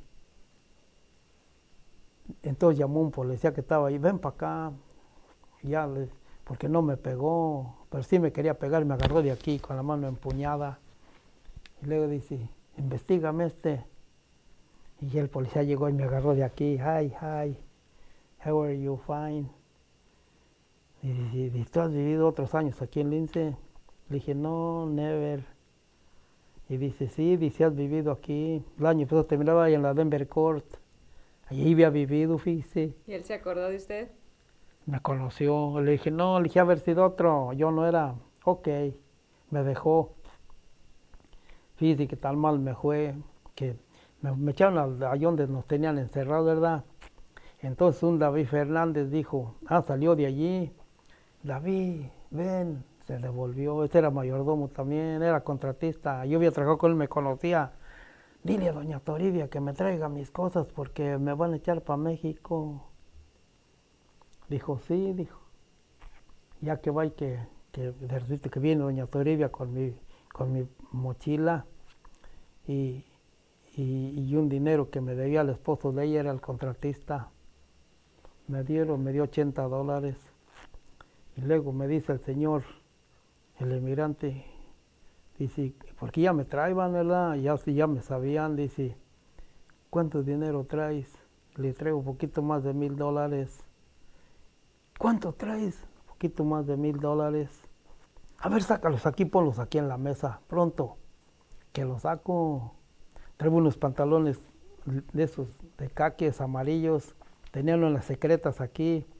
entonces llamó un policía que estaba ahí, ven para acá, porque no me pegó, pero sí me quería pegar, me agarró de aquí con la mano empuñada. Y luego dice, investígame. Y el policía llegó y me agarró de aquí, hi, how are you, fine. Y dice, ¿tú has vivido otros años aquí en Lince? Le dije, no, never. Y dice, sí, has vivido aquí. El año pasado terminaba ahí en la Denver Court. Allí había vivido, fíjese. ¿Y él se acordó de usted? Me conoció, le dije, no, le dije haber sido otro, yo no era, ok, me dejó. Fíjese que tal mal me fue, que me echaron allá donde nos tenían encerrados, ¿verdad? Entonces un David Fernández dijo, salió de allí, David, ven, se devolvió, este era mayordomo también, era contratista, yo había trabajado con él, me conocía. Dile a doña Toribia que me traiga mis cosas porque me van a echar para México. Dijo, sí, dijo. Ya que va y que viene doña Toribia con mi mochila y un dinero que me debía el esposo de ella, era el contratista. Me dio $80. Y luego me dice el señor, el emigrante, dice, porque ya me traían, ¿verdad? Ya me sabían, dice, ¿cuánto dinero traes? Le traigo un poquito más de $1,000. ¿Cuánto traes? Un poquito más de $1,000. A ver, sácalos aquí, ponlos aquí en la mesa, pronto. Que los saco. Traigo unos pantalones de esos, de caques amarillos. Tenían en las secretas aquí.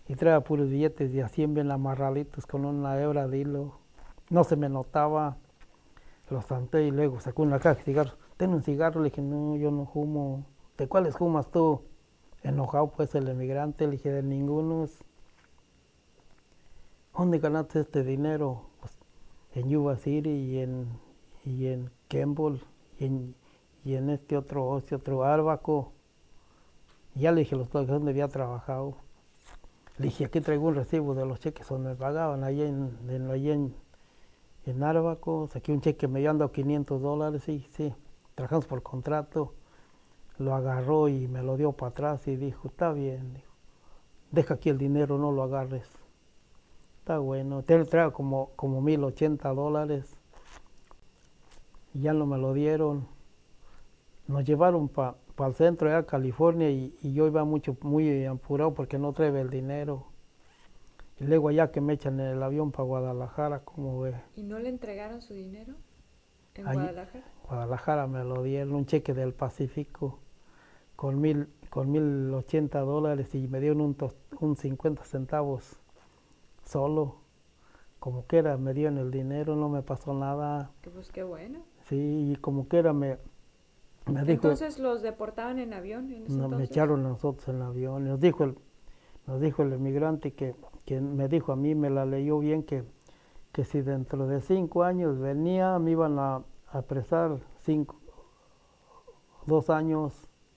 y traía puros billetes de a 100 bien amarraditos con una hebra de hilo. No se me notaba, los santé y luego sacó una caja de cigarros. Ten un cigarro, le dije, no, yo no fumo. ¿De cuáles fumas tú? Enojado pues el emigrante, le dije, de ninguno. ¿Dónde ganaste este dinero? Pues en Yuba City y en Campbell y en este otro Arbaco. Y ya le dije los dos donde había trabajado. Le dije, aquí traigo un recibo de los cheques donde me pagaban, en Arbaco. Saqué un cheque, me habían dado $500, sí, trabajamos por contrato. Lo agarró y me lo dio para atrás y dijo, está bien, dijo, deja aquí el dinero, no lo agarres. Está bueno, te traigo como $1,080 y ya no me lo dieron. Nos llevaron para el centro de California y yo iba muy apurado porque no traía el dinero. Y luego allá que me echan en el avión para Guadalajara, como ve. ¿Y no le entregaron su dinero en Allí, Guadalajara? Guadalajara me lo dieron, un cheque del Pacífico con $1,080 y me dieron un 50 centavos solo. Como que era, me dieron el dinero, no me pasó nada. Pues qué bueno. Sí, y como que era, me dijo. Entonces los deportaban en avión en ese entonces. Me echaron a nosotros en el avión. Nos dijo el emigrante que me dijo a mí, me la leyó bien, que si dentro de 5 años venía, me iban a apresar 2 años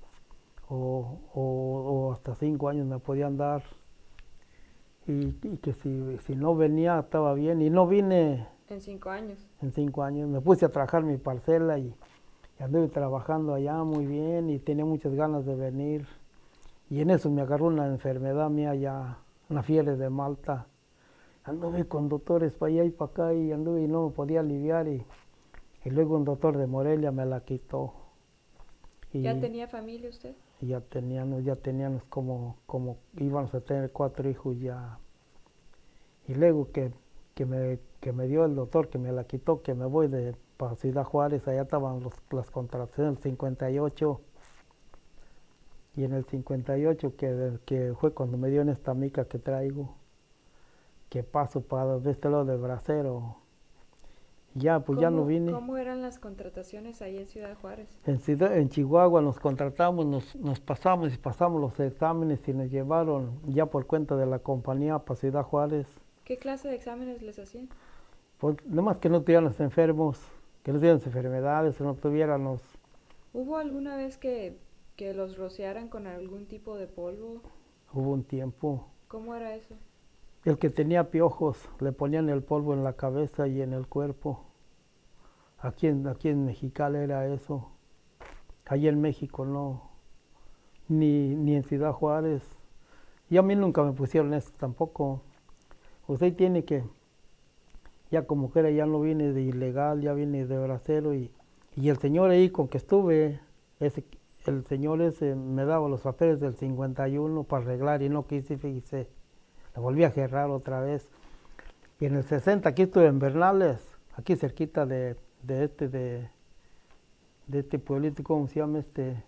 o hasta 5 años me podían dar. Y que si no venía estaba bien. Y no vine. En 5 años. En 5 años. Me puse a trabajar mi parcela y anduve trabajando allá muy bien y tenía muchas ganas de venir. Y en eso me agarró una enfermedad mía ya, una fiebre de Malta. Anduve con doctores para allá y para acá y anduve y no me podía aliviar. Y luego un doctor de Morelia me la quitó. Y ¿Ya tenía familia usted? ya teníamos como íbamos a tener 4 hijos ya. Y luego que me dio el doctor, que me la quitó, que me voy para Ciudad Juárez, allá estaban las contrataciones del 58. Y en el 58, que fue cuando me dio en esta mica que traigo, que paso para de este lado de Bracero, ya pues ya no vine. ¿Cómo eran las contrataciones ahí en Ciudad Juárez? En Chihuahua nos contratamos, nos pasamos y pasamos los exámenes y nos llevaron ya por cuenta de la compañía para Ciudad Juárez. ¿Qué clase de exámenes les hacían? Pues nomás que no tuviéramos enfermos, que no tuviéramos enfermedades, no tuviéramos. ¿Hubo alguna vez que los rociaran con algún tipo de polvo? Hubo un tiempo. ¿Cómo era eso? El que tenía piojos le ponían el polvo en la cabeza y en el cuerpo. Aquí en Mexicali era eso. Allí en México no. Ni en Ciudad Juárez. Y a mí nunca me pusieron eso tampoco. Usted tiene que, ya como que era, ya no vine de ilegal, ya vine de bracero y el señor ahí con que estuve, el señor ese me daba los papeles del 51 para arreglar y no quise, fíjese, la volví a cerrar otra vez. Y en el 60 aquí estuve en Bernales, aquí cerquita de este pueblito, ¿cómo se llama este?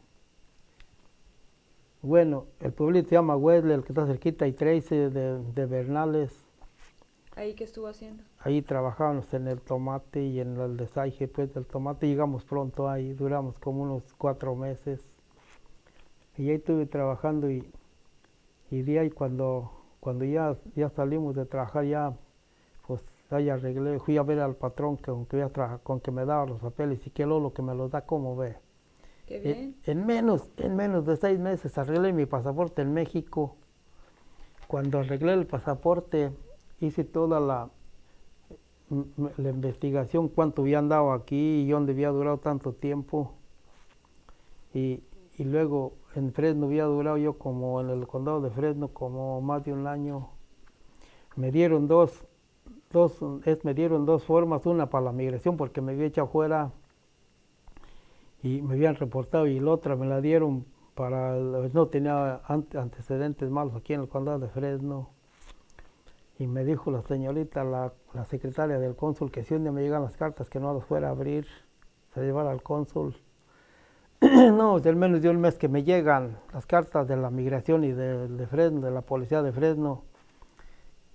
Bueno, el pueblito se llama Wesley, el que está cerquita, y Tracy de Bernales. ¿Ahí qué estuvo haciendo? Ahí trabajábamos en el tomate y en el desaje pues, del tomate. Llegamos pronto ahí, duramos como unos 4 meses. Y ahí estuve trabajando y de ahí cuando ya salimos de trabajar ya, pues ahí arreglé, fui a ver al patrón con que me daba los papeles y que lo que me los da, como ve. Qué bien. En menos de 6 meses arreglé mi pasaporte en México. Cuando arreglé el pasaporte, hice toda la investigación, cuánto había andado aquí y dónde había durado tanto tiempo. Y luego en Fresno había durado yo como en el condado de Fresno como más de un año. Me dieron dos formas, una para la migración porque me había echado fuera y me habían reportado, y la otra me la dieron para, no tenía antecedentes malos aquí en el condado de Fresno. Y me dijo la señorita, la secretaria del cónsul, que si un día me llegan las cartas que no las fuera a abrir, se llevara al cónsul. No, al menos de un mes que me llegan las cartas de la migración y de Fresno, de la policía de Fresno.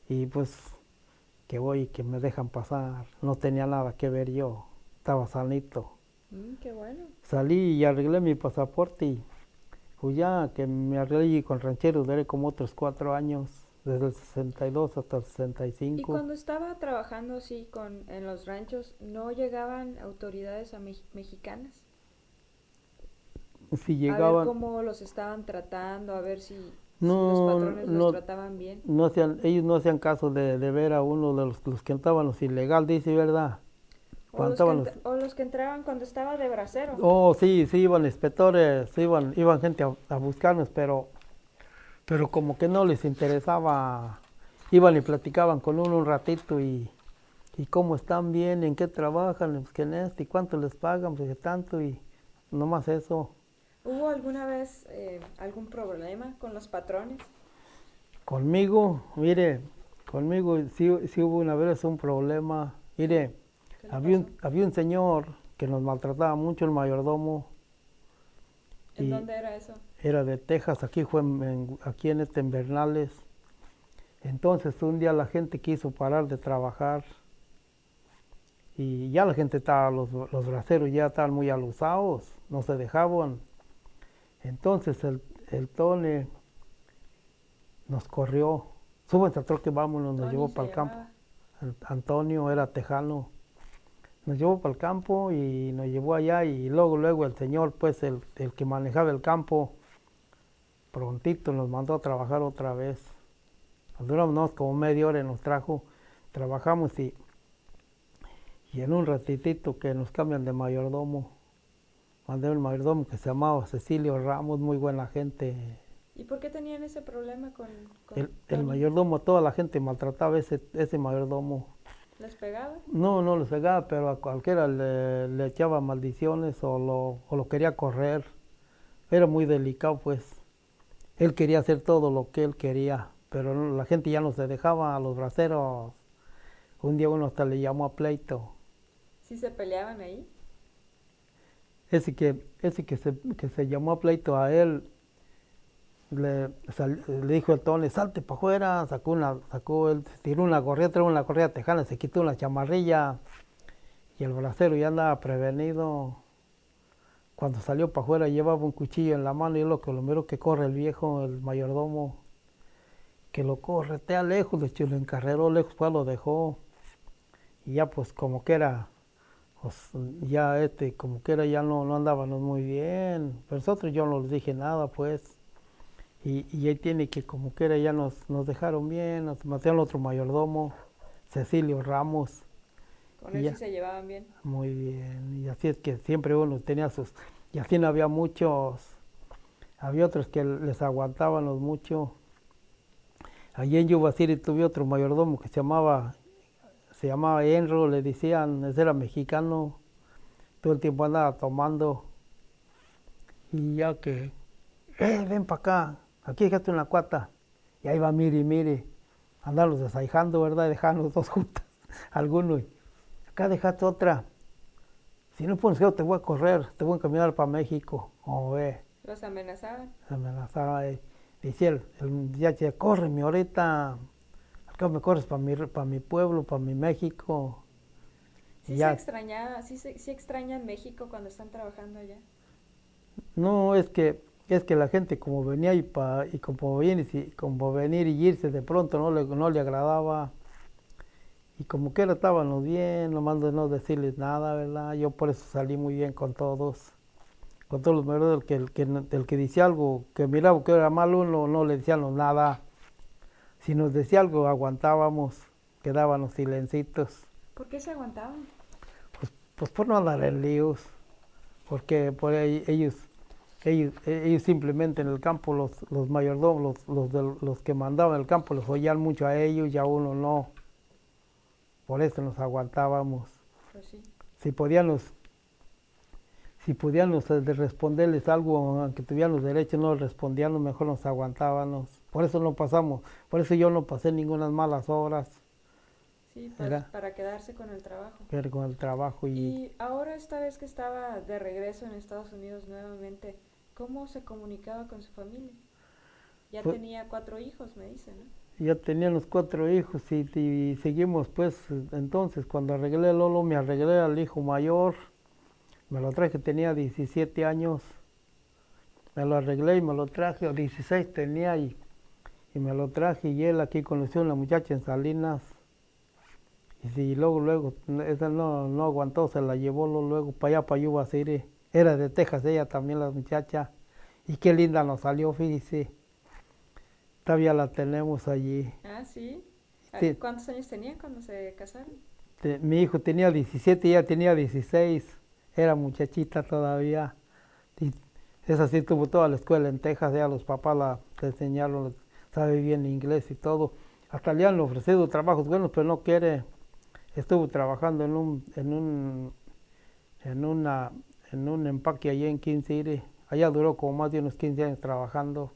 y pues que voy y que me dejan pasar. No tenía nada que ver yo, estaba sanito. Qué bueno. Salí y arreglé mi pasaporte y pues ya que me arreglé con rancheros, duré como otros 4 años, desde el 62 hasta el Y 65. cuando estaba trabajando así en los ranchos, ¿no llegaban autoridades mexicanas Si a ver llegaban, cómo los estaban tratando, a ver si los no, patrones los no, trataban bien? no hacían, ellos no hacían caso de ver a uno de los que estaban los ilegal, dice, ¿verdad? O Cuando los que, estaban los... o los que entraban cuando estaba de bracero. Oh, sí, sí, iban inspectores, sí, iban gente a buscarnos, pero como que no les interesaba. Iban y platicaban con uno un ratito y cómo están bien, en qué trabajan, pues que en esto, y cuánto les pagan, pues que tanto, y nomás eso. ¿Hubo alguna vez algún problema con los patrones? Conmigo, mire, conmigo sí hubo una vez un problema. ¿Qué, Mire, qué le había pasó? un señor que nos maltrataba mucho, el mayordomo, ¿En y dónde era eso? era de Texas, aquí fue aquí en Invernales. Entonces un día la gente quiso parar de trabajar y ya la gente estaba, los braceros ya estaban muy alusados, no se dejaban. Entonces el Tone nos corrió, súbete al troque, vámonos, nos Tony llevó se para el campo. llamaba. Antonio era tejano, nos llevó para el campo y nos llevó allá y luego el señor, pues el que manejaba el campo, prontito nos mandó a trabajar otra vez. Nos duramos como media hora y nos trajo, trabajamos y en un ratitito que nos cambian de mayordomo, mandé un mayordomo que se llamaba Cecilio Ramos, muy buena gente. ¿Y por qué tenían ese problema con El Tony? mayordomo, toda la gente maltrataba ese mayordomo. ¿Les pegaba? No, no lo pegaba, pero a cualquiera le echaba maldiciones o lo quería correr. Era muy delicado, pues. Él quería hacer todo lo que él quería, pero la gente ya no se dejaba a los braceros. Un día uno hasta le llamó a pleito. ¿Sí se peleaban ahí? Ese que se llamó a pleito a él, le dijo el Tony, salte para afuera, él tiró una gorrilla, trajo una gorrilla tejana, se quitó una chamarrilla y el bracero ya andaba prevenido. Cuando salió para afuera llevaba un cuchillo en la mano y lo miro que corre el viejo, el mayordomo, que lo corretea lejos, de hecho lo encarreró lejos, pues lo dejó y ya pues como que era, pues ya como que era ya no andábamos muy bien. Pero nosotros yo no les dije nada pues. Y ahí tiene que como que era ya nos dejaron bien, nos mataron otro mayordomo, Cecilio Ramos, Con y él sí ya, se llevaban bien. muy bien. Y así es que siempre uno tenía y así no había muchos, había otros que les aguantábamos mucho. Allí en Yuba City tuve otro mayordomo que se llamaba Enro, le decían, ese era mexicano, todo el tiempo andaba tomando, y ya que, ven para acá, aquí dejaste una cuata, y ahí va, mire, andarlos desaijando, ¿verdad? Dejarnos dos juntas, algunos, acá dejaste otra, si no pones que te voy a correr, te voy a caminar para México, o ve, ¿Los amenazaban? se amenazaba, decía el muchacho, córreme ahorita, acá me corres para mi pueblo, para mi México, y ¿Sí se ya. extrañaba, sí extrañan México cuando están trabajando allá? No, es que la gente como venía y como venir y irse de pronto no le agradaba. Y como que ahora estábamos bien, nomás de no decirles nada, ¿verdad? Yo por eso salí muy bien con todos. Con todos los miembros del que decía algo que miraba que era malo, no le decíamos nada. Si nos decía algo, aguantábamos, quedábamos silencitos. ¿Por qué se aguantaban? Pues por no andar en líos, porque por ahí ellos simplemente en el campo, los mayordomos, los que mandaban en el campo, los oían mucho a ellos y a uno no. Por eso nos aguantábamos. Pues sí. Si podíamos, si podíamos responderles algo, aunque tuviéramos derecho, no respondíamos, mejor nos aguantábamos. Por eso yo no pasé ninguna malas horas, Sí, pues era para quedarse con el trabajo. ver con el trabajo y Y ahora esta vez que estaba de regreso en Estados Unidos nuevamente, ¿cómo se comunicaba con su familia? Ya pues, tenía 4 hijos, me dice, ¿no? ya tenía los 4 hijos y seguimos pues. Entonces cuando arreglé Lolo me arreglé al hijo mayor, me lo traje, tenía 17 años, me lo arreglé y me lo traje, o 16 tenía y me lo traje, y él aquí conoció a una muchacha en Salinas, y sí, luego, esa no aguantó, se la llevó luego para allá, para Yuba City. Era de Texas ella también, la muchacha, y qué linda nos salió, fíjese, todavía la tenemos allí. Ah, sí. Sí, ¿Cuántos años tenían cuando se casaron? mi hijo tenía 17 y ella tenía 16, era muchachita todavía. Y esa sí tuvo toda la escuela en Texas, ya los papás le enseñaron, sabe bien inglés y todo. Hasta le han ofrecido trabajos buenos, pero no quiere. Estuvo trabajando en un empaque allí en King City. Allá duró como más de unos 15 años trabajando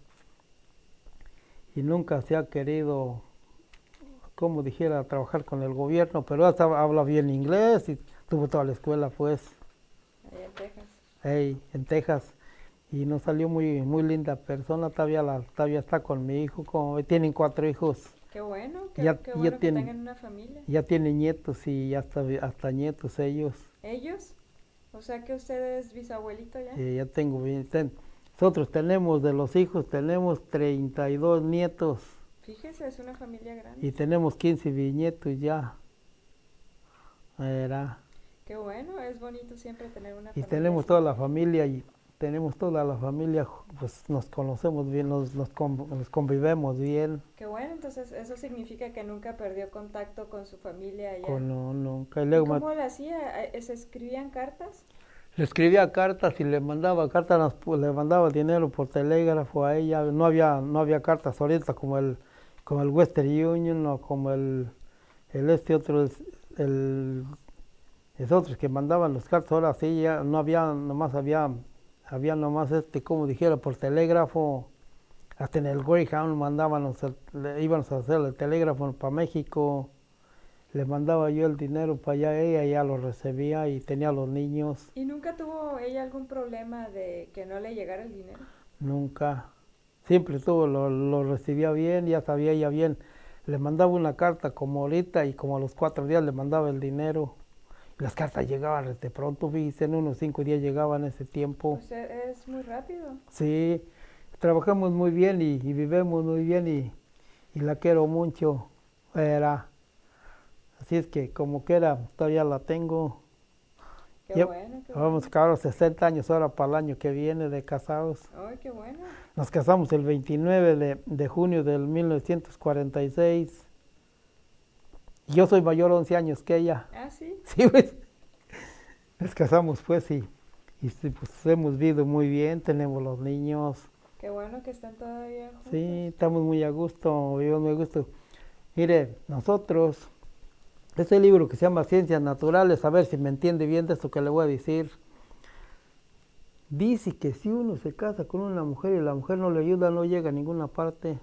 y nunca se ha querido, como dijera, trabajar con el gobierno, pero hasta habla bien inglés y tuvo toda la escuela pues, Allá en Texas. en Texas. Y nos salió muy linda persona, todavía está con mi hijo, tienen 4 hijos. Qué bueno, Ya, qué ya bueno que tienen, tengan una familia. ya tienen nietos y hasta nietos ellos. ¿Ellos? O sea que usted es bisabuelito ya. Ya tengo, nosotros tenemos de los hijos, tenemos 32 nietos Fíjese, es una familia grande. y tenemos 15 bisnietos ya. Era. Qué bueno, es bonito siempre tener una Y familia tenemos así. toda la familia pues nos conocemos bien, nos convivemos bien. Qué bueno, entonces eso significa que nunca perdió contacto con su familia allá. No, nunca. Y ¿Y luego cómo le hacía? ¿Se escribían cartas? le escribía cartas y le mandaba cartas, le mandaba dinero por telégrafo a ella. No había cartas ahorita como el Western Union o como el este otro, el, es otros que mandaban las cartas. Ahora sí ya no había nomás como dijera, por telégrafo. Hasta en el Greyhound íbamos a hacer el telégrafo para México. Le mandaba yo el dinero para allá, ella ya lo recibía y tenía a los niños. ¿Y nunca tuvo ella algún problema de que no le llegara el dinero? Nunca. Siempre lo recibía bien, ya sabía ella bien. Le mandaba una carta como ahorita y como a los 4 días le mandaba el dinero. Las cartas llegaban desde pronto, fíjese, en unos 5 días llegaban ese tiempo. Pues es muy rápido. Sí, trabajamos muy bien y vivimos muy bien y la quiero mucho. Era. Así es que como quiera, todavía la tengo. Qué bueno, qué Vamos a bueno. acabar los 60 años ahora para el año que viene de casados. Ay, qué bueno. Nos casamos el 29 de junio del 1946. Yo soy mayor 11 años que ella. Ah, sí. Sí, pues. Nos casamos pues y sí, pues hemos vivido muy bien, tenemos los niños. Qué bueno que están todavía juntos. Sí, estamos muy a gusto, vivimos muy a gusto. Mire, nosotros, este libro que se llama Ciencias Naturales, a ver si me entiende bien de esto que le voy a decir. Dice que si uno se casa con una mujer y la mujer no le ayuda, no llega a ninguna parte.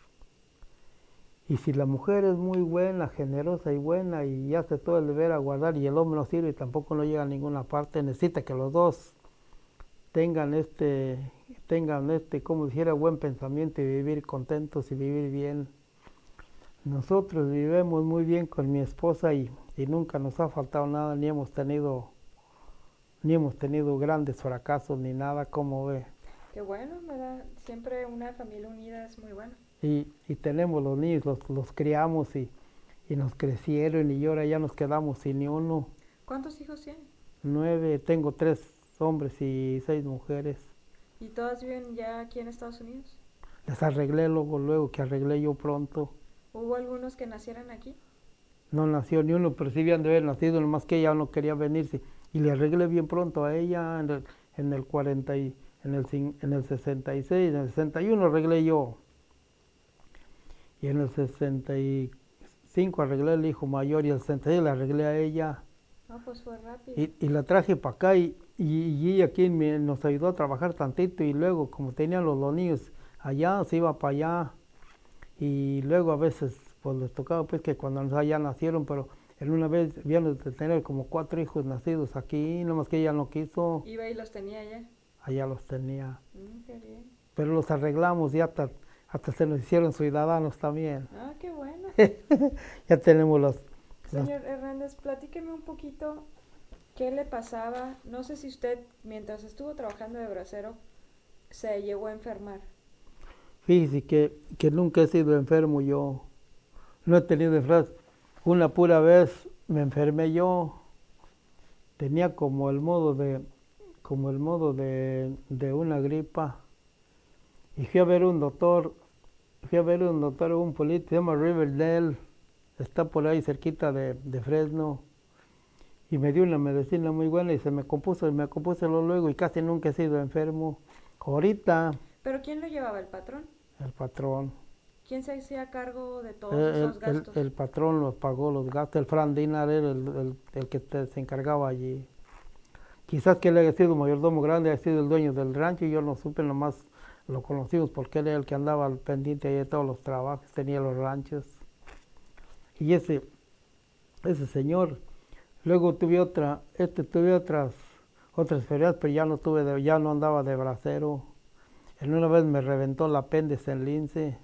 Y si la mujer es muy buena, generosa y buena y hace todo el deber a guardar y el hombre no sirve y tampoco no llega a ninguna parte, necesita que los dos tengan como dijera, buen pensamiento y vivir contentos y vivir bien. Nosotros vivimos muy bien con mi esposa y nunca nos ha faltado nada, ni hemos tenido grandes fracasos ni nada, como ve. Qué bueno, ¿verdad? Siempre una familia unida es muy buena. Y tenemos los niños, los criamos y nos crecieron y ahora ya nos quedamos sin ni uno. ¿Cuántos hijos tienen? 9, tengo 3 hombres y 6 mujeres. ¿Y todas viven ya aquí en Estados Unidos? Les arreglé luego que arreglé yo pronto. ¿Hubo algunos que nacieran aquí? No nació ni uno, pero sí habían de haber nacido, nomás que ella no quería venirse. Y le arreglé bien pronto a ella en el 40 en el 66, en el 61 arreglé yo. Y en el 65 arreglé el hijo mayor y el 66 le arreglé a ella. No, pues fue rápido. Y la traje para acá y ella aquí nos ayudó a trabajar tantito y luego como tenían los niños allá, se iba para allá. Y luego a veces pues les tocaba pues que cuando allá nacieron, pero en una vez habían de tener como 4 hijos nacidos aquí, nomás que ella no quiso, Iba y los tenía allá. allá los tenía. Qué bien. Pero los arreglamos ya hasta se nos hicieron ciudadanos también. Ah, qué bueno. Ya tenemos los... Señor Hernández, platíqueme un poquito qué le pasaba. No sé si usted, mientras estuvo trabajando de bracero, se llegó a enfermar. Fíjese que nunca he sido enfermo yo. No he tenido enfermedad. Una pura vez me enfermé yo. Tenía como el modo de una gripa. Y fui a ver un doctor, un político, se llama Riverdale, está por ahí cerquita de Fresno. Y me dio una medicina muy buena y me compuse luego y casi nunca he sido enfermo. Ahorita, ¿Pero quién lo llevaba, el patrón? el patrón. ¿Quién se hacía cargo de todos esos gastos? El patrón los pagó los gastos. El Fran Dinar era el que se encargaba allí. Quizás que él haya sido mayordomo grande, haya sido el dueño del rancho y yo no supe, nomás lo conocimos porque él era el que andaba al pendiente ahí de todos los trabajos, tenía los ranchos. Y ese señor, luego tuve otras ferias, pero ya no andaba de bracero. En una vez me reventó el apéndice en Lince.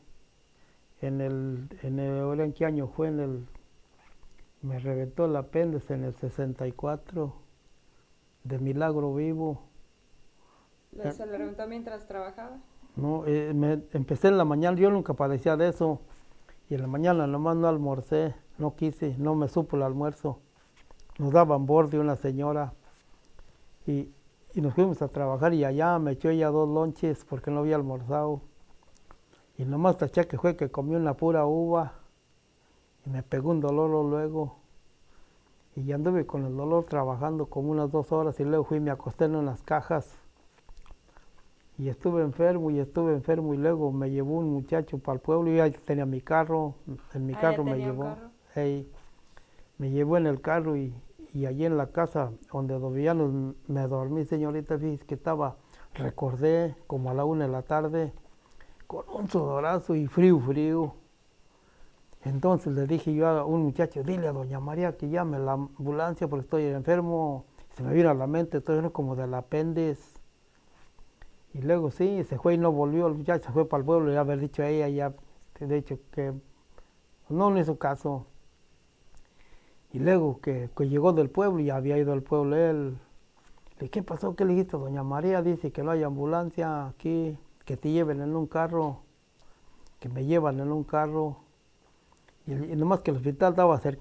¿En qué año fue? Me reventó el apéndice en el 64, de milagro vivo. ¿Se le reventó mientras trabajaba? No, empecé en la mañana, yo nunca padecía de eso. Y en la mañana nomás no almorcé, no quise, no me supo el almuerzo. Nos daban borde una señora y nos fuimos a trabajar y allá me echó ella 2 lonches porque no había almorzado. Y nomás taché que fue que comí una pura uva y me pegó un dolor luego. Y ya anduve con el dolor trabajando como unas 2 horas y luego fui y me acosté en unas cajas. Y estuve enfermo y luego me llevó un muchacho para el pueblo y ya tenía mi carro, en mi carro me llevó. Me llevó en el carro y allí en la casa donde vivíamos me dormí, señorita, fíjese que recordé como a la 1 de la tarde, con un sudorazo y frío. Entonces le dije yo a un muchacho, dile a doña María que llame la ambulancia porque estoy enfermo. Se me vino a la mente, estoy como del apéndice. Y luego sí, se fue y no volvió, el muchacho se fue para el pueblo y haber dicho a ella, ya, de hecho que no hizo caso. Y luego que llegó del pueblo y había ido al pueblo él. Le dije, ¿qué pasó? ¿Qué le dijiste? Doña María dice que no hay ambulancia aquí, que te lleven en un carro, que me llevan en un carro. Y nomás que el hospital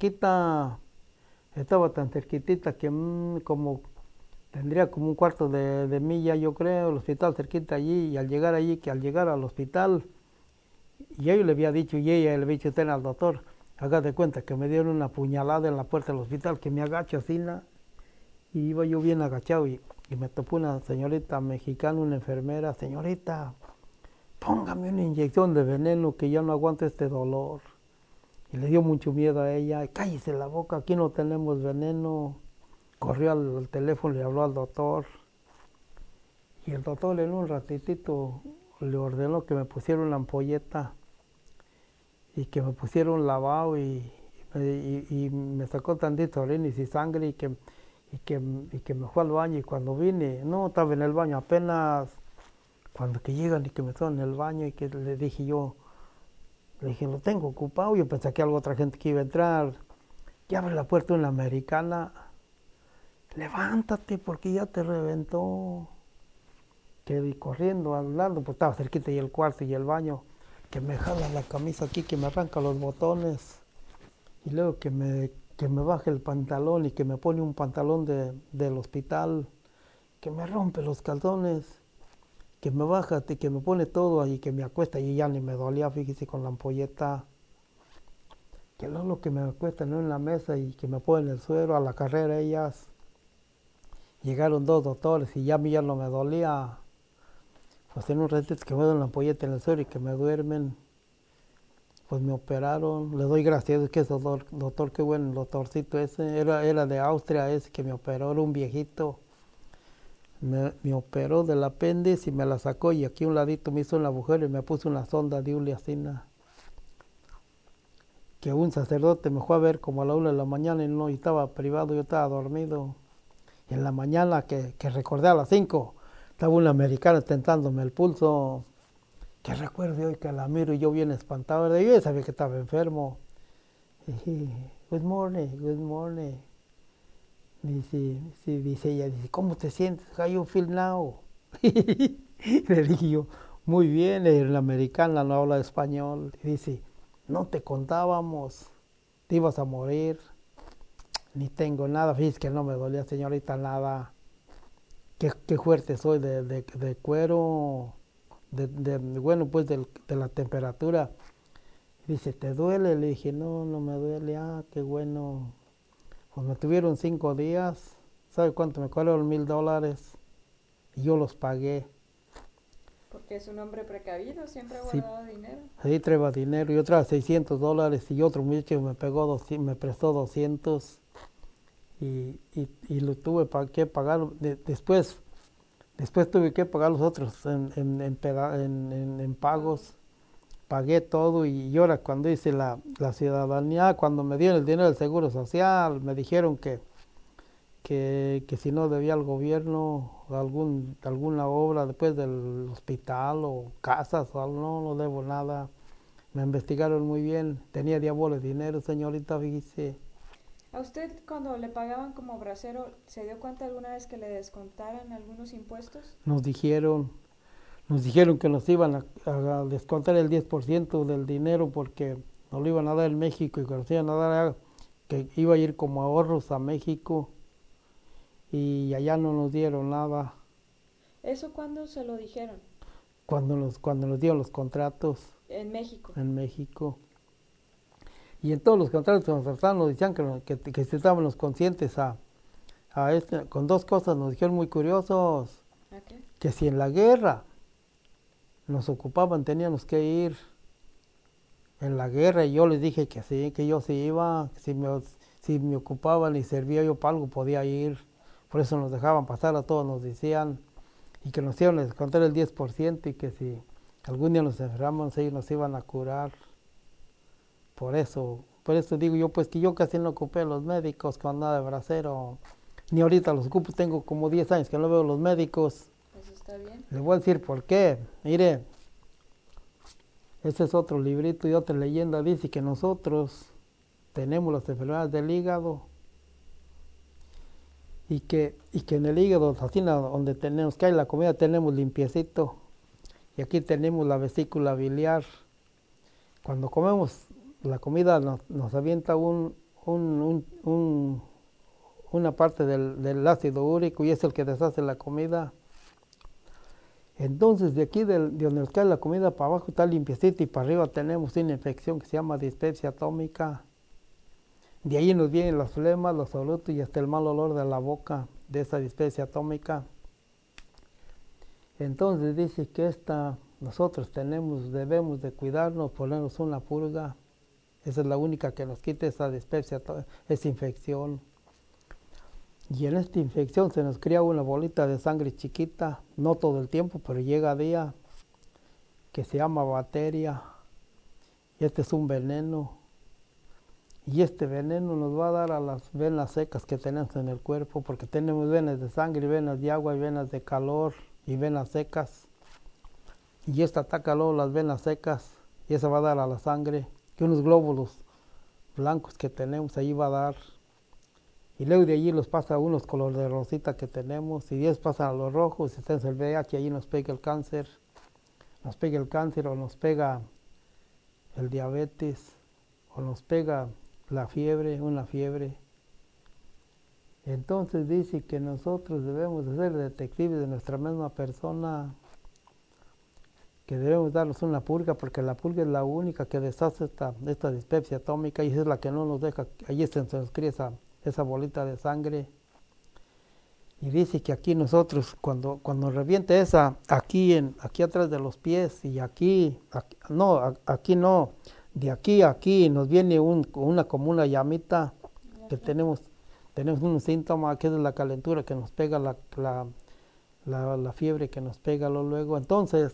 estaba tan cerquitita que tendría como un cuarto de milla, yo creo, el hospital cerquita allí. Y al llegar al hospital, y yo le había dicho, y ella le había dicho al doctor, haga de cuenta que me dieron una puñalada en la puerta del hospital, que me agacho así, y iba yo bien agachado, y me topó una señorita mexicana, una enfermera, señorita, póngame una inyección de veneno que ya no aguanto este dolor. Y le dio mucho miedo a ella, cállese la boca, aquí no tenemos veneno. Corrió al teléfono, le habló al doctor, y el doctor en un ratitito le ordenó que me pusieran una ampolleta y que me pusieron lavado y me sacó tantito orina y sangre y que me fue al baño. Y cuando vine, no estaba en el baño apenas, cuando que llegan y que me estaban en el baño y que le dije, lo tengo ocupado. Yo pensé que otra gente que iba a entrar, que abre la puerta una americana, levántate porque ya te reventó. Quedé corriendo, hablando, pues estaba cerquita y el cuarto y el baño, que me jala la camisa aquí, que me arranca los botones, y luego que me baja el pantalón y que me pone un pantalón del hospital, que me rompe los calzones, que me baja y que me pone todo y que me acuesta y ya ni me dolía, fíjese, con la ampolleta, que luego que me acuesta en la mesa y que me pone el suero a la carrera ellas. Llegaron 2 doctores y ya a mí ya no me dolía. Pues en un ratito que me dan la ampolleta en el suelo y que me duermen, pues me operaron. Le doy gracias a Dios que ese doctor, qué bueno, el doctorcito ese, era de Austria ese que me operó, era un viejito. Me operó del apéndice y me la sacó y aquí a un ladito me hizo un agujero y me puso una sonda de uliacina. Que un sacerdote me fue a ver como a la 1 de la mañana y estaba privado, yo estaba dormido. Y en la mañana que recordé a las 5, estaba un americano tentándome el pulso que recuerdo hoy que la miro y yo bien espantado, ¿verdad? Yo ya sabía que estaba enfermo. Y dije, good morning, good morning. Dice, sí, dice ella, dice, ¿cómo te sientes? How you feel now? Le dije yo, muy bien, la americana no habla español. Y dice, no te contábamos, te ibas a morir, ni tengo nada, fíjese que no me dolía, señorita, nada. Qué fuerte soy de cuero, bueno, pues de la temperatura. Dice, ¿te duele? Le dije, no, no me duele, qué bueno. Pues me tuvieron 5 días, ¿sabe cuánto me cobraron? $1,000 y yo los pagué. Porque es un hombre precavido, siempre ha Sí, guardado dinero. ahí traía dinero y otra $600 y otro muchacho me prestó 200 y lo tuve que pagar. Después tuve que pagar los otros en pagos. Pagué todo y ahora cuando hice la ciudadanía, cuando me dieron el dinero del Seguro Social, me dijeron que si no debía al gobierno alguna obra después del hospital o casas o algo, no debo nada. Me investigaron muy bien, tenía diablos de dinero, señorita, fíjese. ¿A usted cuando le pagaban como bracero, se dio cuenta alguna vez que le descontaran algunos impuestos? Nos dijeron, nos dijeron que nos iban a descontar el 10% del dinero porque nos lo iban a dar en México y que nos iban a dar, que iba a ir como ahorros a México y allá no nos dieron nada. ¿Eso cuándo se lo dijeron? Cuando nos dieron los contratos En México. en México. Y en todos los contratos que nos trataban nos decían que estábamos conscientes con dos cosas, nos dijeron muy curiosos, ¿A qué? que si en la guerra nos ocupaban teníamos que ir en la guerra y yo les dije que sí, que yo sí iba, si me ocupaban y servía yo para algo podía ir, por eso nos dejaban pasar, a todos nos decían, y que nos iban a descontar el 10% y que si algún día nos enfermamos ellos nos iban a curar. Por eso digo yo, pues que yo casi no ocupé los médicos con nada de bracero, ni ahorita los ocupo, tengo como 10 años que no veo los médicos. Eso está bien. Le voy a decir por qué. Mire, ese es otro librito y otra leyenda, dice que nosotros tenemos las enfermedades del hígado y que en el hígado, así donde tenemos que hay la comida, tenemos limpiecito y aquí tenemos la vesícula biliar. Cuando comemos la comida nos avienta una parte del ácido úrico y es el que deshace la comida. Entonces de aquí de donde nos cae la comida para abajo está limpiecita y para arriba tenemos una infección que se llama dispepsia atómica. De ahí nos vienen las flemas, los solutos y hasta el mal olor de la boca de esa dispepsia atómica. Entonces dice que nosotros debemos de cuidarnos, ponernos una purga. Esa es la única que nos quita esa dispepsia, esa infección. Y en esta infección se nos crea una bolita de sangre chiquita, no todo el tiempo, pero llega día, que se llama bacteria. Y este es un veneno. Y este veneno nos va a dar a las venas secas que tenemos en el cuerpo, porque tenemos venas de sangre, venas de agua, y venas de calor y venas secas. Y esta ataca luego las venas secas y esa va a dar a la sangre, que unos glóbulos blancos que tenemos ahí va a dar. Y luego de allí los pasa a unos color de rosita que tenemos, y 10 pasan a los rojos, y tenemos el VIH, allí nos pega el cáncer o nos pega el diabetes, o nos pega una fiebre. Entonces dice que nosotros debemos de ser detectives de nuestra misma persona, que debemos darnos una purga, porque la purga es la única que deshace esta dispepsia atómica, y esa es la que no nos deja, allí se nos cría esa bolita de sangre. Y dice que aquí nosotros, cuando reviente esa, aquí atrás de los pies, y aquí no, de aquí a aquí nos viene como una llamita, que tenemos un síntoma que es la calentura que nos pega, la fiebre que nos pega luego. Entonces,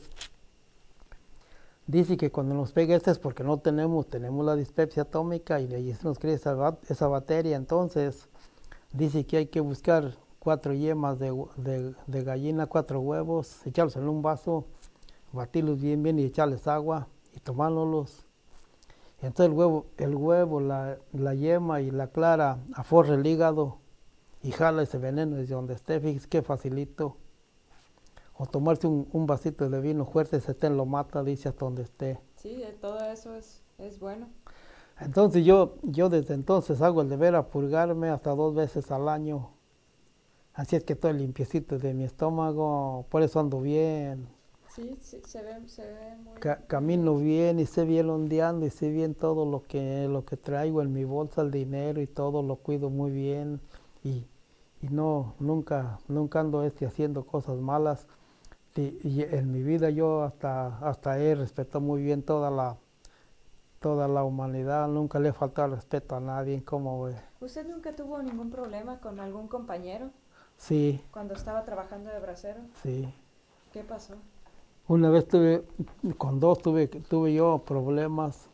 dice que cuando nos pega es porque no tenemos la dispepsia atómica y de ahí se nos crea esa bacteria. Entonces, dice que hay que buscar 4 yemas de gallina, 4 huevos, echarlos en un vaso, batirlos bien, bien y echarles agua y tomárnoslos. Entonces el huevo, la yema y la clara aforra el hígado y jala ese veneno desde donde esté, fíjese qué facilito. O tomarse un vasito de vino fuerte, ese té lo mata, dice, hasta donde esté. Sí, todo eso es bueno. Entonces yo desde entonces hago el deber a purgarme hasta 2 veces al año. Así es que estoy limpiecito de mi estómago, por eso ando bien. Sí, sí, se ve muy, muy bien. Camino bien y sé bien ondeando y sé bien todo lo que traigo en mi bolsa, el dinero y todo lo cuido muy bien. Y no, nunca ando haciendo cosas malas. Y en mi vida yo hasta he respetado muy bien toda la humanidad, nunca le he faltado respeto a nadie, ¿cómo ve? ¿Usted nunca tuvo ningún problema con algún compañero Sí, cuando estaba trabajando de bracero? sí. ¿Qué pasó? Una vez con dos tuve yo problemas.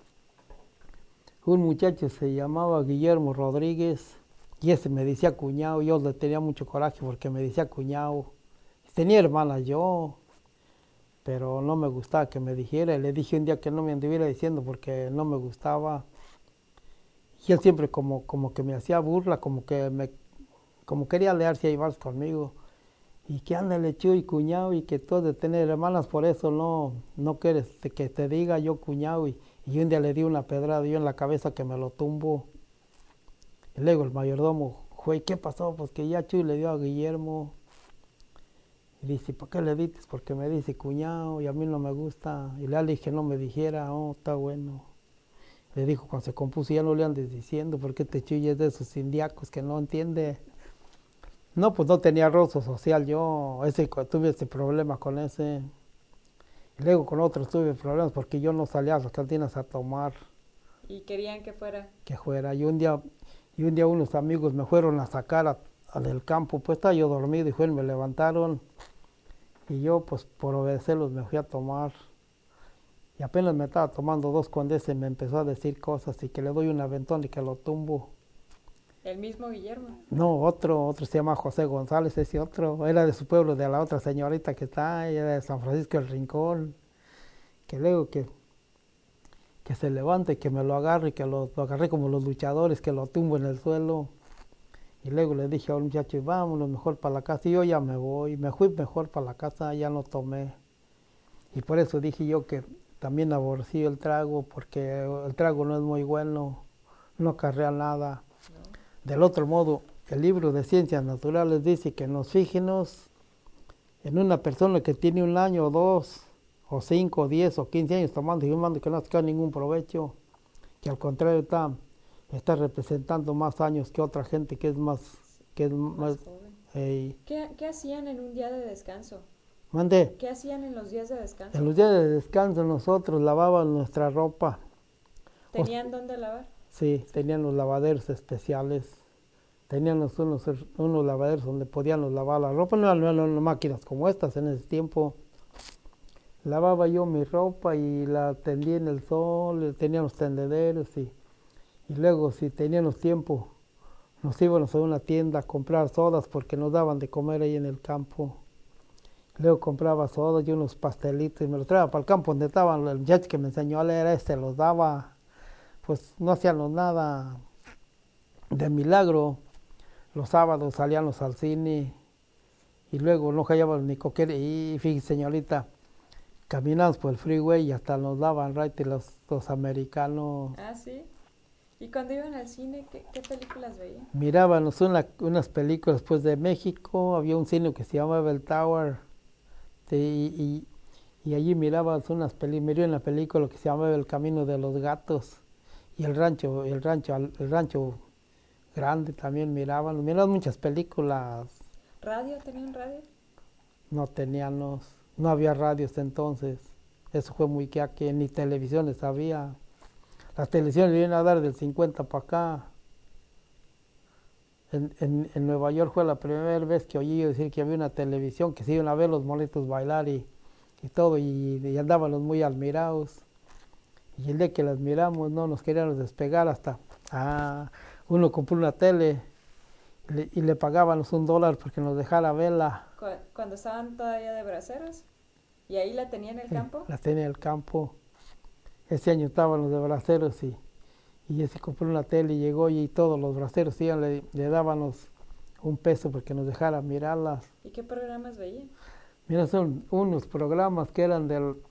Un muchacho se llamaba Guillermo Rodríguez y ese me decía cuñado, yo le tenía mucho coraje porque me decía cuñado. Tenía hermana yo, pero no me gustaba que me dijera. Le dije un día que no me anduviera diciendo porque no me gustaba. Y él siempre como que me hacía burla, como quería alearse y llevarse conmigo. Y que ándale y cuñado y que tú has de tener hermanas, por eso no quieres que te diga yo cuñado. Y un día le di una pedrada yo en la cabeza que me lo tumbo. Y luego el mayordomo, güey, ¿qué pasó? Pues que ya Chuy le dio a Guillermo. Y dice, ¿por qué le dices? Porque me dice cuñado y a mí no me gusta. Y le dije que no me dijera, oh, está bueno. Le dijo, cuando se compuso, ya no le andes diciendo, porque este Chuy es de esos indiacos que no entiende. No, pues no tenía rostro social yo, tuve ese problema con ese. Y luego con otros tuve problemas porque yo no salía a las cantinas a tomar, Y querían que fuera. que fuera. Y un día unos amigos me fueron a sacar del campo, pues estaba yo dormido y me levantaron. Y yo, pues por obedecerlos, me fui a tomar. Y apenas me estaba tomando dos cuando ese me empezó a decir cosas y que le doy un aventón y que lo tumbo. El mismo Guillermo. No, otro se llama José González, ese otro, era de su pueblo, de la otra señorita que está ahí, era de San Francisco del Rincón, que luego que se levante, que me lo agarre, y que lo agarré como los luchadores, que lo tumbo en el suelo. Y luego le dije a un muchacho, vámonos mejor para la casa, y yo ya me voy, me fui mejor para la casa, ya no tomé. Y por eso dije yo que también aborrecí el trago, porque el trago no es muy bueno, no acarrea nada. No. Del otro modo, el libro de Ciencias Naturales dice que nos fijemos en una persona que tiene 1 año, o 2, o 5, o 10, o 15 años tomando y fumando que no saca ningún provecho, que al contrario está representando más años que otra gente que es más, que es Más más, joven. eh, ¿Qué hacían en un día de descanso? mande. ¿Qué hacían en los días de En descanso? los días de descanso nosotros lavábamos nuestra ropa. ¿Tenían dónde lavar? Sí, tenían los lavaderos especiales. Teníamos unos lavaderos donde podíamos lavar la ropa. No eran máquinas como estas en ese tiempo. Lavaba yo mi ropa y la tendía en el sol, teníamos tendederos y luego si teníamos tiempo nos íbamos a una tienda a comprar sodas porque nos daban de comer ahí en el campo. Luego compraba sodas y unos pastelitos y me los traía para el campo donde estaban. El muchacho que me enseñó a leer los daba. Pues no hacíamos nada de milagro. Los sábados salíamos al cine y luego no hallábamos ni coquete. Y fíjese, señorita, caminamos por el freeway y hasta nos daban right los americanos. Ah, sí. ¿Y cuando iban al cine, qué películas veían? Mirábamos unas películas pues de México, había un cine que se llamaba El Tower y allí mirábamos miré una película que se llamaba El Camino de los Gatos y el rancho grande también mirábamos muchas películas. ¿Radio? ¿Tenían radio? No había radios entonces, eso fue muy que ni televisiones había. Las televisiones vienen a dar del 50 para acá. En Nueva York fue la primera vez que oí decir que había una televisión, que se iban a ver los monitos bailar y todo, y andábamos muy admirados. Y el día que las miramos no nos queríamos despegar hasta uno compró una tele y le pagábamos $1 porque nos dejara verla. ¿Cuando estaban todavía de braceros? ¿Y ahí la tenía en el campo? La tenía en el campo. Ese año estaban los de braceros y ese compró una tele y llegó y todos los braceros iban, le dábamos un peso porque nos dejaran mirarlas. ¿Y qué programas veían? Mira, son unos programas que eran